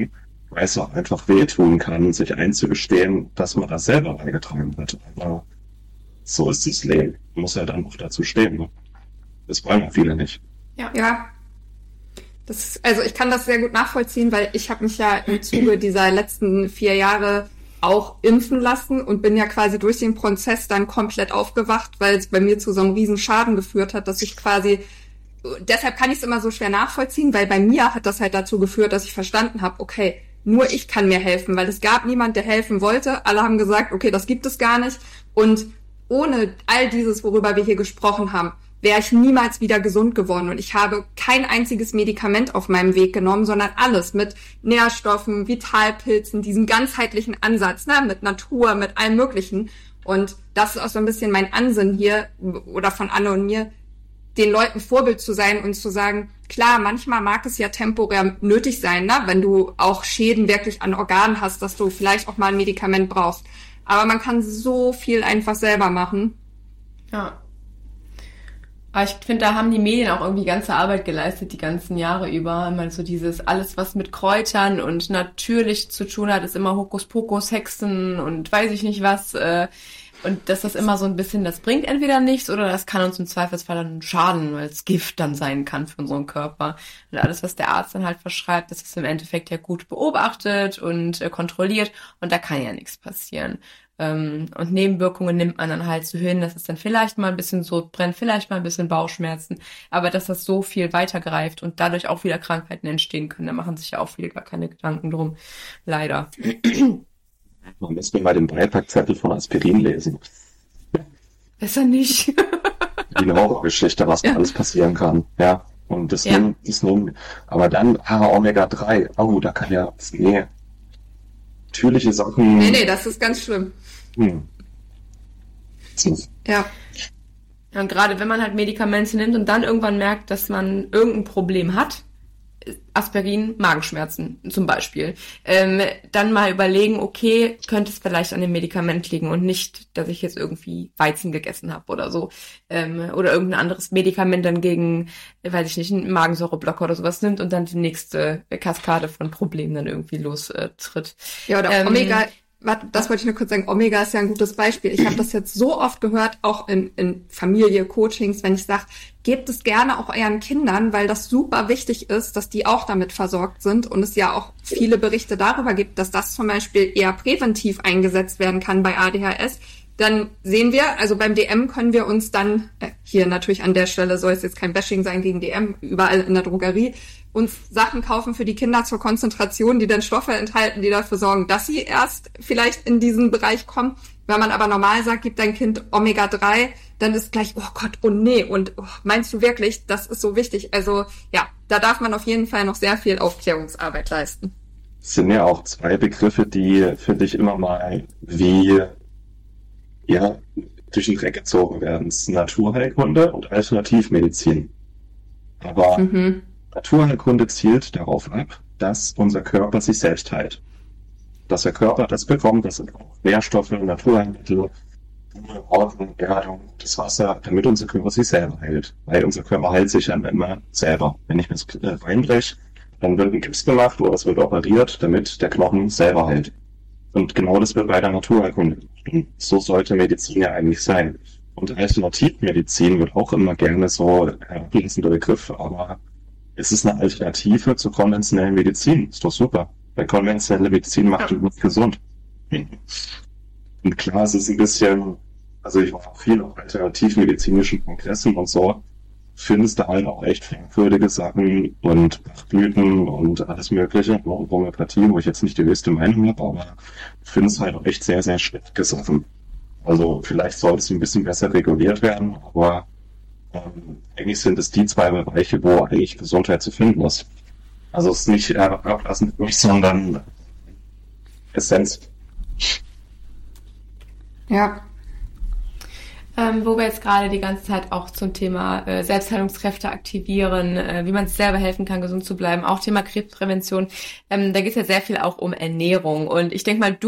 weil es auch einfach wehtun kann, sich einzugestehen, dass man das selber beigetragen hat. Aber so ist das Leben. Man muss ja dann auch dazu stehen. Ne? Das wollen ja viele nicht. Ja. ja. Das ist, also ich kann das sehr gut nachvollziehen, weil ich habe mich ja im Zuge dieser letzten vier Jahre auch impfen lassen und bin ja quasi durch den Prozess dann komplett aufgewacht, weil es bei mir zu so einem riesen Schaden geführt hat, dass ich quasi, deshalb kann ich es immer so schwer nachvollziehen, weil bei mir hat das halt dazu geführt, dass ich verstanden habe, okay, nur ich kann mir helfen, weil es gab niemand, der helfen wollte. Alle haben gesagt, okay, das gibt es gar nicht. Und ohne all dieses, worüber wir hier gesprochen haben, wäre ich niemals wieder gesund geworden. Und ich habe kein einziges Medikament auf meinem Weg genommen, sondern alles mit Nährstoffen, Vitalpilzen, diesem ganzheitlichen Ansatz, ne, mit Natur, mit allem Möglichen. Und das ist auch so ein bisschen mein Ansinnen hier, oder von Anne und mir, den Leuten Vorbild zu sein und zu sagen, klar, manchmal mag es ja temporär nötig sein, ne, wenn du auch Schäden wirklich an Organen hast, dass du vielleicht auch mal ein Medikament brauchst. Aber man kann so viel einfach selber machen. Ja. Aber ich finde, da haben die Medien auch irgendwie ganze Arbeit geleistet, die ganzen Jahre über. Immer so dieses, alles was mit Kräutern und natürlich zu tun hat, ist immer Hokuspokus, Hexen und weiß ich nicht was. Und dass das immer so ein bisschen, das bringt entweder nichts oder das kann uns im Zweifelsfall dann schaden, weil es Gift dann sein kann für unseren Körper. Und alles, was der Arzt dann halt verschreibt, das ist im Endeffekt ja gut beobachtet und kontrolliert und da kann ja nichts passieren. Und Nebenwirkungen nimmt man dann halt so hin, dass es dann vielleicht mal ein bisschen Sodbrennen, vielleicht mal ein bisschen Bauchschmerzen, aber dass das so viel weitergreift und dadurch auch wieder Krankheiten entstehen können, da machen sich ja auch viele gar keine Gedanken drum, leider. Man müsste mal den Beipackzettel von Aspirin lesen. Besser nicht. Wie eine Horrorgeschichte, was da ja. alles passieren kann, ja. Und das ja. nimmt, das nimmt, aber dann, ah, Omega drei, oh, da kann ja, nee, natürliche Sachen. Nee, nee, das ist ganz schlimm. Hm. Ja. Und gerade wenn man halt Medikamente nimmt und dann irgendwann merkt, dass man irgendein Problem hat, Aspirin, Magenschmerzen zum Beispiel, ähm, dann mal überlegen, okay, könnte es vielleicht an dem Medikament liegen und nicht, dass ich jetzt irgendwie Weizen gegessen habe oder so, ähm, oder irgendein anderes Medikament dann gegen, weiß ich nicht, einen Magensäureblocker oder sowas nimmt und dann die nächste Kaskade von Problemen dann irgendwie lostritt. Ja, oder ähm, Omega, warte, das wollte ich nur kurz sagen, Omega ist ja ein gutes Beispiel. Ich habe das jetzt so oft gehört, auch in, in Familie, Coachings, wenn ich sage, gebt es gerne auch euren Kindern, weil das super wichtig ist, dass die auch damit versorgt sind und es ja auch viele Berichte darüber gibt, dass das zum Beispiel eher präventiv eingesetzt werden kann bei A D H S. Dann sehen wir, also beim D M können wir uns dann, äh, hier natürlich an der Stelle soll es jetzt kein Bashing sein gegen D M, überall in der Drogerie, uns Sachen kaufen für die Kinder zur Konzentration, die dann Stoffe enthalten, die dafür sorgen, dass sie erst vielleicht in diesen Bereich kommen. Wenn man aber normal sagt, gib dein Kind Omega drei, dann ist gleich, oh Gott, oh nee, und oh, meinst du wirklich, das ist so wichtig? Also ja, da darf man auf jeden Fall noch sehr viel Aufklärungsarbeit leisten. Es sind ja auch zwei Begriffe, die, finde ich, immer mal wie ja, durch den Dreck gezogen werden. Es ist Naturheilkunde und Alternativmedizin. Aber mhm. Naturheilkunde zielt darauf ab, dass unser Körper sich selbst heilt. Dass der Körper das bekommt, das sind auch Nährstoffe, Naturheilmittel, Orden, Erdung, das Wasser, damit unser Körper sich selber heilt. Weil unser Körper heilt sich dann immer selber. Wenn ich mir das reinbreche, dann wird ein Gips gemacht oder es wird operiert, damit der Knochen selber heilt. Und genau das wird bei der Naturheilkunde gemacht. So sollte Medizin ja eigentlich sein. Und Alternativmedizin wird auch immer gerne so herablassender Begriff, aber es ist eine Alternative zur konventionellen Medizin. Ist doch super. Weil konventionelle Medizin macht uns ja. gesund. Und klar, es ist ein bisschen, also ich war auf vielen auch alternativmedizinischen Kongressen und so, findest du halt auch echt fragwürdige Sachen und Bachblüten und alles mögliche, und Homöopathie, wo ich jetzt nicht die höchste Meinung habe, aber findest halt auch echt sehr, sehr schwierige Sachen. Also vielleicht sollte es ein bisschen besser reguliert werden, aber ähm, eigentlich sind es die zwei Bereiche, wo eigentlich Gesundheit zu finden ist. Also es ist nicht herablassend für mich, sondern Essenz. Ja. Ähm, wo wir jetzt gerade die ganze Zeit auch zum Thema äh, Selbstheilungskräfte aktivieren, äh, wie man sich selber helfen kann, gesund zu bleiben, auch Thema Krebsprävention. Ähm, da geht es ja sehr viel auch um Ernährung. Und ich denke mal, du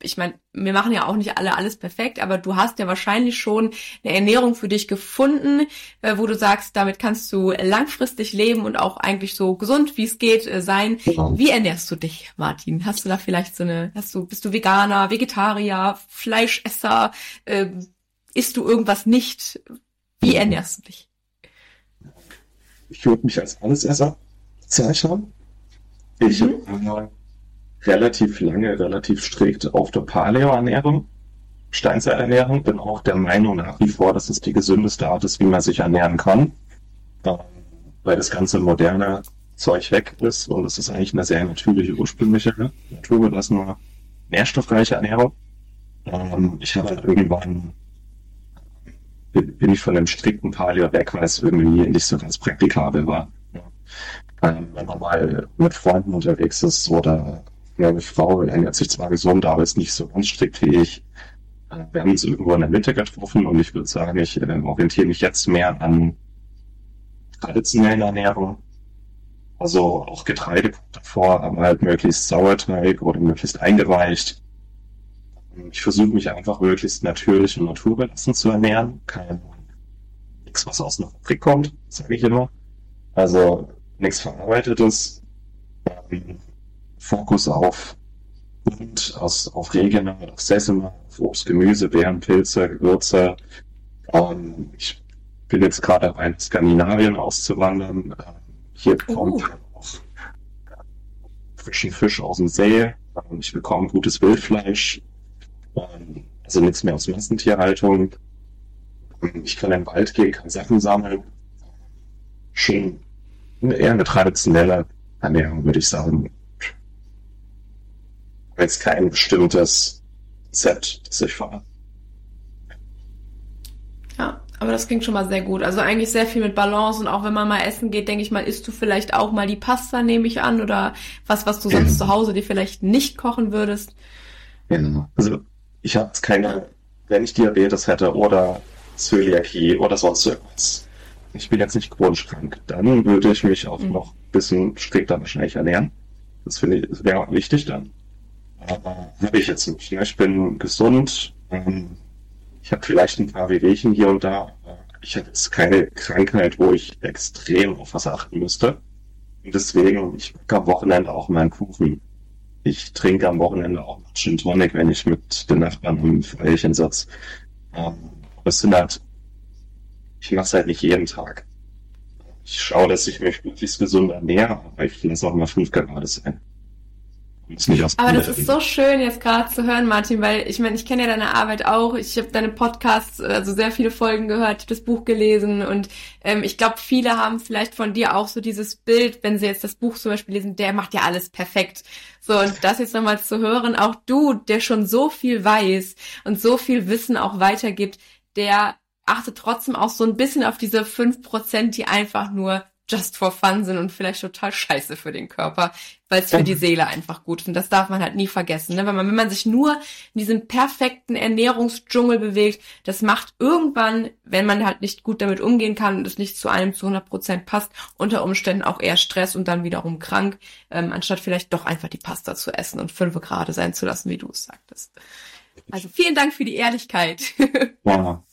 ich meine, wir machen ja auch nicht alle alles perfekt, aber du hast ja wahrscheinlich schon eine Ernährung für dich gefunden, äh, wo du sagst, damit kannst du langfristig leben und auch eigentlich so gesund, wie es geht, äh, sein. Genau. Wie ernährst du dich, Martin? Hast du da vielleicht so eine, hast du, bist du Veganer, Vegetarier, Fleischesser, äh, isst du irgendwas nicht? Wie ernährst du dich? Ich würde mich als Allesesser bezeichnen. Ich Mhm. war relativ lange, relativ strikt auf der Paleo-Ernährung, Steinzeiternährung, bin auch der Meinung nach wie vor, dass es die gesündeste Art ist, wie man sich ernähren kann, ähm, weil das ganze moderne Zeug weg ist und es ist eigentlich eine sehr natürliche, ursprüngliche, ne? naturbelassene, nährstoffreiche Ernährung. Ähm, ich habe halt irgendwann, bin, bin ich von dem strikten Paleo weg, weil es irgendwie nicht so ganz praktikabel war. Ja. Ähm, wenn man mal mit Freunden unterwegs ist oder meine Frau ernährt sich zwar gesund, aber ist nicht so ganz strikt wie ich. Äh, Wir haben uns irgendwo in der Mitte getroffen und ich würde sagen, ich äh, orientiere mich jetzt mehr an traditionellen Ernährung. Also auch Getreide kommt davor, aber halt möglichst Sauerteig oder möglichst eingeweicht. Ich versuche mich einfach möglichst natürlich und naturbelassen zu ernähren. Kein nichts, was aus einer Fabrik kommt, sage ich immer. Also nichts Verarbeitetes. Ähm, Fokus auf und aus, auf Regional, auf Sesame, auf Obst, Gemüse, Beeren, Pilze, Gewürze. Ähm, ich bin jetzt gerade dabei, in Skandinavien auszuwandern. Ähm, hier bekomme ich auch frischen Fisch aus dem See. Ähm, ich bekomme gutes Wildfleisch. Ähm, also nichts mehr aus Massentierhaltung. Ähm, ich kann in den Wald gehen, kann Sachen sammeln. Schon eher eine traditionelle Ernährung, würde ich sagen. Jetzt kein bestimmtes Set, das ich fahre. Ja, aber das klingt schon mal sehr gut. Also eigentlich sehr viel mit Balance und auch wenn man mal essen geht, denke ich mal, isst du vielleicht auch mal die Pasta, nehme ich an, oder was, was du sonst zu Hause dir vielleicht nicht kochen würdest. Genau. Also ich habe jetzt keine, wenn ich Diabetes hätte oder Zöliakie oder sonst irgendwas. Ich bin jetzt nicht chronisch krank. Dann würde ich mich auch Mhm. noch ein bisschen strikter wahrscheinlich ernähren. Das finde ich, das wäre auch wichtig dann. Aber habe ich jetzt nicht. Ne? Ich bin gesund. Ähm, ich habe vielleicht ein paar Wehwehchen hier und da. Aber ich habe jetzt keine Krankheit, wo ich extrem auf was achten müsste. Und deswegen, ich backe am Wochenende auch meinen Kuchen. Ich trinke am Wochenende auch noch Gin Tonic, wenn ich mit den Nachbarn am Feuerchen sitze. Ähm, es sind halt, ich mache es halt nicht jeden Tag. Ich schaue, dass ich mich möglichst gesund ernähre, aber ich lasse auch mal fünf Grad sein. Ist nicht aus Aber das ist so schön jetzt gerade zu hören, Martin, weil ich meine, ich kenne ja deine Arbeit auch. Ich habe deine Podcasts, also sehr viele Folgen gehört, ich habe das Buch gelesen und ähm, ich glaube, viele haben vielleicht von dir auch so dieses Bild, wenn sie jetzt das Buch zum Beispiel lesen, der macht ja alles perfekt. So, und das jetzt nochmal zu hören, auch du, der schon so viel weiß und so viel Wissen auch weitergibt, der achtet trotzdem auch so ein bisschen auf diese fünf Prozent, die einfach nur just for fun sind und vielleicht total scheiße für den Körper, weil es für die Seele einfach gut ist. Und das darf man halt nie vergessen. Ne? Wenn man, wenn man sich nur in diesem perfekten Ernährungsdschungel bewegt, das macht irgendwann, wenn man halt nicht gut damit umgehen kann und es nicht zu einem zu hundert Prozent passt, unter Umständen auch eher Stress und dann wiederum krank, ähm, anstatt vielleicht doch einfach die Pasta zu essen und fünf Grad sein zu lassen, wie du es sagtest. Also vielen Dank für die Ehrlichkeit. Ja.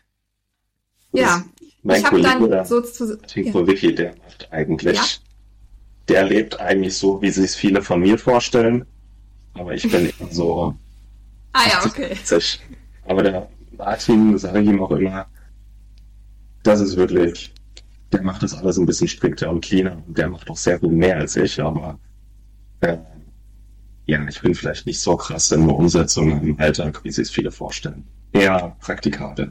Ja, Mein ich habe Kollege, dann sozusagen. Tinko Ja. Wiki, der macht eigentlich, Ja? der lebt eigentlich so, wie sich es viele von mir vorstellen. Aber ich bin eher so Ah ja, okay. achtzig. Aber der Martin, sage ich ihm auch immer, das ist wirklich, der macht das alles ein bisschen strikter und cleaner. Und der macht auch sehr viel mehr als ich, aber äh, ja, ich bin vielleicht nicht so krass in der Umsetzung im Alltag, wie sich es viele vorstellen. Eher praktikabel.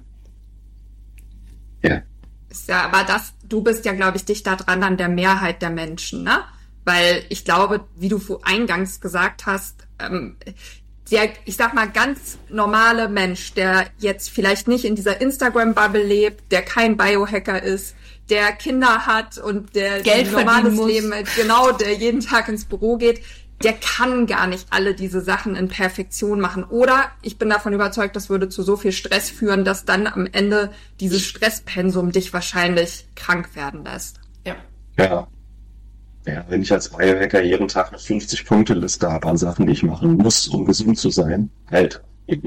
Ja. Ist ja, aber das, du bist ja, glaube ich, dichter dran an der Mehrheit der Menschen, ne? Weil ich glaube, wie du vor- eingangs gesagt hast, ähm, der, ich sag mal, ganz normale Mensch, der jetzt vielleicht nicht in dieser Instagram-Bubble lebt, der kein Biohacker ist, der Kinder hat und der Geld ein normales verdienen muss. Leben, genau, der jeden Tag ins Büro geht, der kann gar nicht alle diese Sachen in Perfektion machen. Oder ich bin davon überzeugt, das würde zu so viel Stress führen, dass dann am Ende dieses Stresspensum dich wahrscheinlich krank werden lässt. Ja. Ja. Ja, wenn ich als Biohacker jeden Tag eine fünfzig-Punkte-Liste habe an Sachen, die ich machen muss, um gesund zu sein, halt.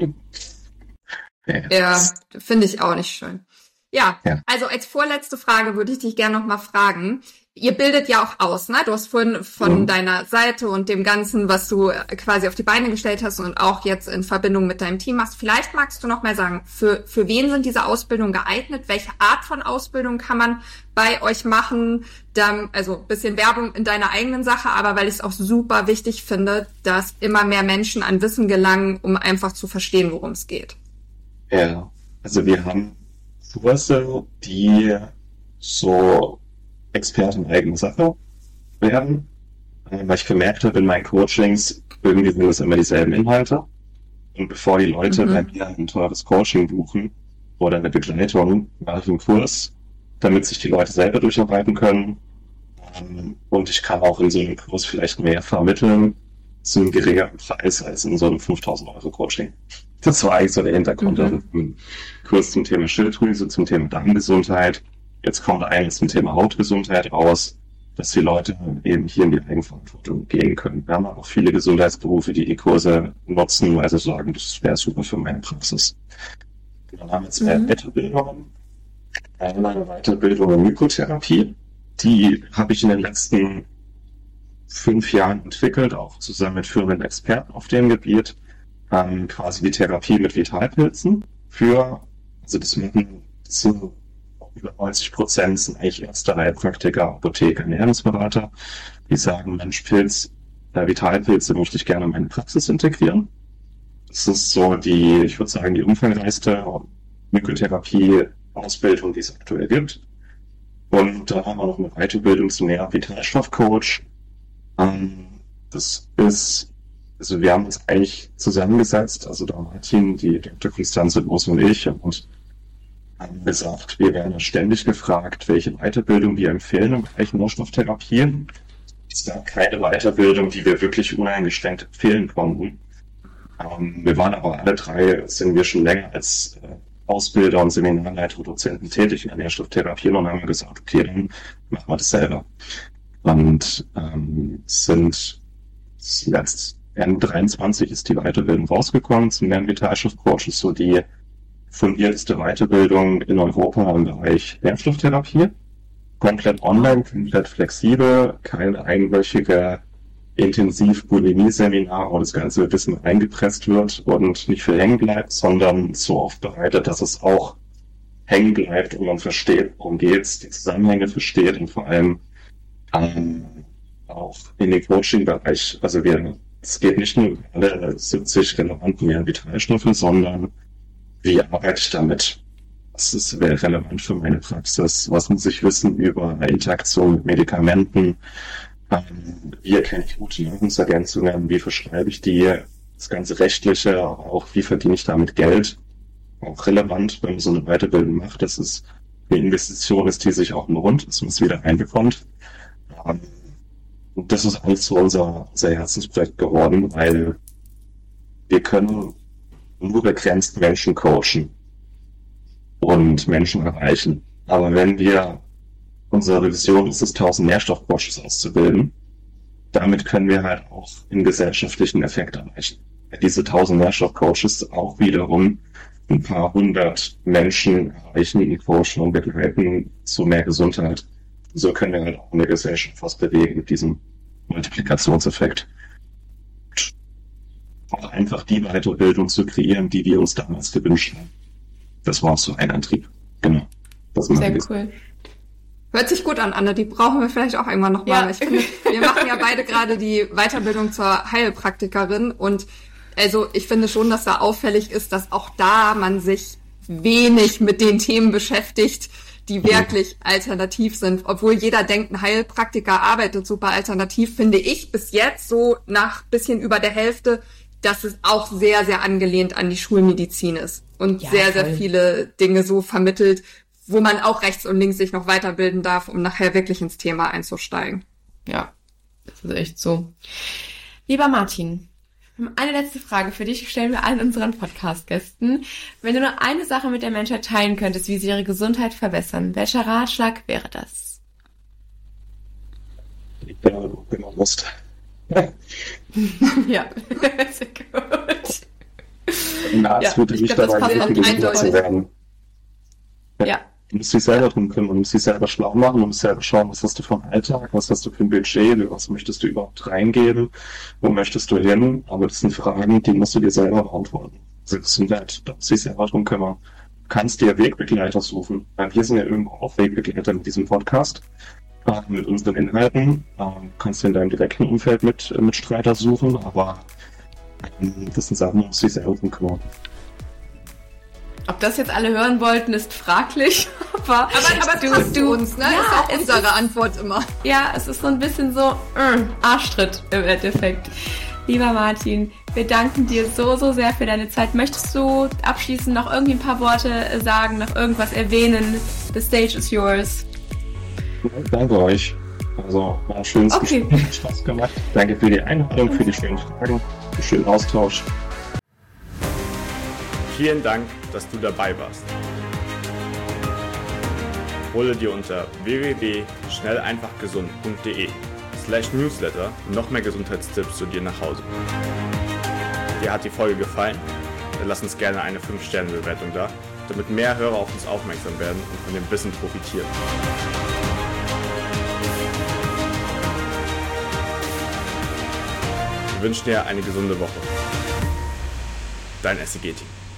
ja, ja finde ich auch nicht schön. Ja, ja, also als vorletzte Frage würde ich dich gerne noch mal fragen. Ihr bildet ja auch aus, ne? Du hast vorhin von mhm. deiner Seite und dem Ganzen, was du quasi auf die Beine gestellt hast und auch jetzt in Verbindung mit deinem Team machst. Vielleicht magst du noch mal sagen, für für wen sind diese Ausbildungen geeignet? Welche Art von Ausbildung kann man bei euch machen? Dann, also ein bisschen Werbung in deiner eigenen Sache, aber weil ich es auch super wichtig finde, dass immer mehr Menschen an Wissen gelangen, um einfach zu verstehen, worum es geht. Ja, also wir haben Kurse, die so Experten in eigener Sache werden, weil ich gemerkt habe in meinen Coachings, irgendwie sind es immer dieselben Inhalte. Und bevor die Leute mhm. bei mir ein teures Coaching buchen oder eine Begleitung, mache ich einen Kurs, damit sich die Leute selber durcharbeiten können. Und ich kann auch in so einem Kurs vielleicht mehr vermitteln zu einem geringeren Preis als in so einem fünftausend Euro Coaching. Das war eigentlich so der Hintergrund. Mhm. Also ein Kurs zum Thema Schilddrüse, zum Thema Darmgesundheit. Jetzt kommt eines zum Thema Hautgesundheit raus, dass die Leute eben hier in die Eigenverantwortung gehen können. Wir haben auch viele Gesundheitsberufe, die die Kurse nutzen, weil sie sagen, das wäre super für meine Praxis. Und dann haben wir zwei mhm. Weiterbildungen. Eine Weiterbildung in Mykotherapie. Die habe ich in den letzten fünf Jahren entwickelt, auch zusammen mit führenden Experten auf dem Gebiet. Ähm, quasi die Therapie mit Vitalpilzen für, also das machen, das sind über neunzig Prozent sind eigentlich erste Reihe Praktiker, Apotheker, Ernährungsberater, die sagen, Mensch, Pilz, äh, Vitalpilze möchte ich gerne in meine Praxis integrieren. Das ist so die, ich würde sagen, die umfangreichste Mykotherapie-Ausbildung, die es aktuell gibt. Und da haben wir noch eine Weiterbildung zum Nähr-Vitalstoff-Coach. Ähm, das ist, also wir haben uns eigentlich zusammengesetzt, also da Martin, die Doktor Konstanze Groß und ich, und haben gesagt, wir werden ständig gefragt, welche Weiterbildung wir empfehlen im Bereich Nährstofftherapie. Es gab keine Weiterbildung, die wir wirklich uneingeschränkt empfehlen konnten. Ähm, wir waren aber alle drei, sind wir schon länger als äh, Ausbilder und Seminarleiter und Dozenten tätig in der Nährstofftherapie und haben gesagt, okay, dann machen wir das selber. Und ähm, sind jetzt Ende dreiundzwanzig ist die Weiterbildung rausgekommen zum Nähr-Vitalstoff-Coach, ist so die fundierteste Weiterbildung in Europa im Bereich Nährstofftherapie. Komplett online, komplett flexibel, keine einwöchige Intensiv-Bulimie-Seminar, wo das ganze Wissen eingepresst wird und nicht viel hängen bleibt, sondern so aufbereitet, dass es auch hängen bleibt und man versteht, worum geht's, die Zusammenhänge versteht und vor allem ähm, auch in den Coaching-Bereich, also wir, es geht nicht nur über alle siebzig relevanten Nähr-Vitalstoffe, sondern wie arbeite ich damit? Was ist relevant für meine Praxis? Was muss ich wissen über Interaktion mit Medikamenten? Ähm, wie erkenne ich gute Nahrungsergänzungen? Wie verschreibe ich die? Das ganze Rechtliche, aber auch wie verdiene ich damit Geld? Auch relevant, wenn man so eine Weiterbildung macht, dass es eine Investition ist, die sich auch lohnt, dass man es wieder reinbekommt. Ähm, und das ist alles so unser, unser Herzensprojekt geworden, weil wir können nur begrenzt Menschen coachen und Menschen erreichen. Aber wenn wir, unsere Vision ist es, tausend Nährstoffcoaches auszubilden, damit können wir halt auch einen gesellschaftlichen Effekt erreichen. Diese tausend Nährstoffcoaches auch wiederum ein paar hundert Menschen erreichen, die coachen und begleiten zu mehr Gesundheit. So können wir halt auch in der Gesellschaft was bewegen mit diesem Multiplikationseffekt. Auch einfach die Weiterbildung zu kreieren, die wir uns damals gewünscht haben. Das war auch so ein Antrieb. Genau. Das Sehr cool. Hört sich gut an, Anne. Die brauchen wir vielleicht auch irgendwann nochmal. Ja. Ich finde, wir machen ja beide gerade die Weiterbildung zur Heilpraktikerin und also ich finde schon, dass da auffällig ist, dass auch da man sich wenig mit den Themen beschäftigt, die wirklich alternativ sind. Obwohl jeder denkt, ein Heilpraktiker arbeitet super alternativ, finde ich bis jetzt so nach bisschen über der Hälfte, dass es auch sehr, sehr angelehnt an die Schulmedizin ist und ja, sehr, voll. sehr viele Dinge so vermittelt, wo man auch rechts und links sich noch weiterbilden darf, um nachher wirklich ins Thema einzusteigen. Ja, das ist echt so. Lieber Martin, eine letzte Frage für dich stellen wir allen unseren Podcast-Gästen. Wenn du nur eine Sache mit der Menschheit teilen könntest, wie sie ihre Gesundheit verbessern, welcher Ratschlag wäre das? dich selber drum kümmern musst. Ja, sehr gut. Na, es Ja, würde ich nicht glaub, das dabei passt auch helfen, gesünder zu eindeutig. werden. Ja, Du musst dich selber drum kümmern, du musst dich selber schlau machen, du musst selber schauen, was hast du für einen Alltag, was hast du für ein Budget, was möchtest du überhaupt reingeben, wo möchtest du hin, aber das sind Fragen, die musst du dir selber beantworten. Also das sind halt, da musst du dich selber drum kümmern. Du kannst dir Wegbegleiter suchen, weil wir sind ja irgendwo auch Wegbegleiter mit diesem Podcast, äh, mit unseren Inhalten, äh, kannst du in deinem direkten Umfeld mit, äh, Mitstreiter suchen, aber ähm, das sind Sachen, da musst du dich selber drum kümmern. ob das jetzt alle hören wollten, ist fraglich. Aber, Aber, aber du, passt zu du, uns, ne? Ja, ist auch es unsere ist, Antwort immer. ja, es ist so ein bisschen so äh, Arschtritt im Endeffekt. Lieber Martin, wir danken dir so, so sehr für deine Zeit. Möchtest du abschließend noch irgendwie ein paar Worte sagen, noch irgendwas erwähnen? The stage is yours. Danke euch. Also, war ein schönes Okay. Gespräch, hat Spaß gemacht. Danke für die Einladung, für die schönen Fragen, für den schönen Austausch. Vielen Dank, dass du dabei warst. Hole dir unter w w w punkt schnell einfach gesund punkt de slash newsletter noch mehr Gesundheitstipps zu dir nach Hause. Dir hat die Folge gefallen? Dann lass uns gerne eine fünf Sterne Bewertung da, damit mehr Hörer auf uns aufmerksam werden und von dem Wissen profitieren. Wir wünschen dir eine gesunde Woche. Dein S E G-Team.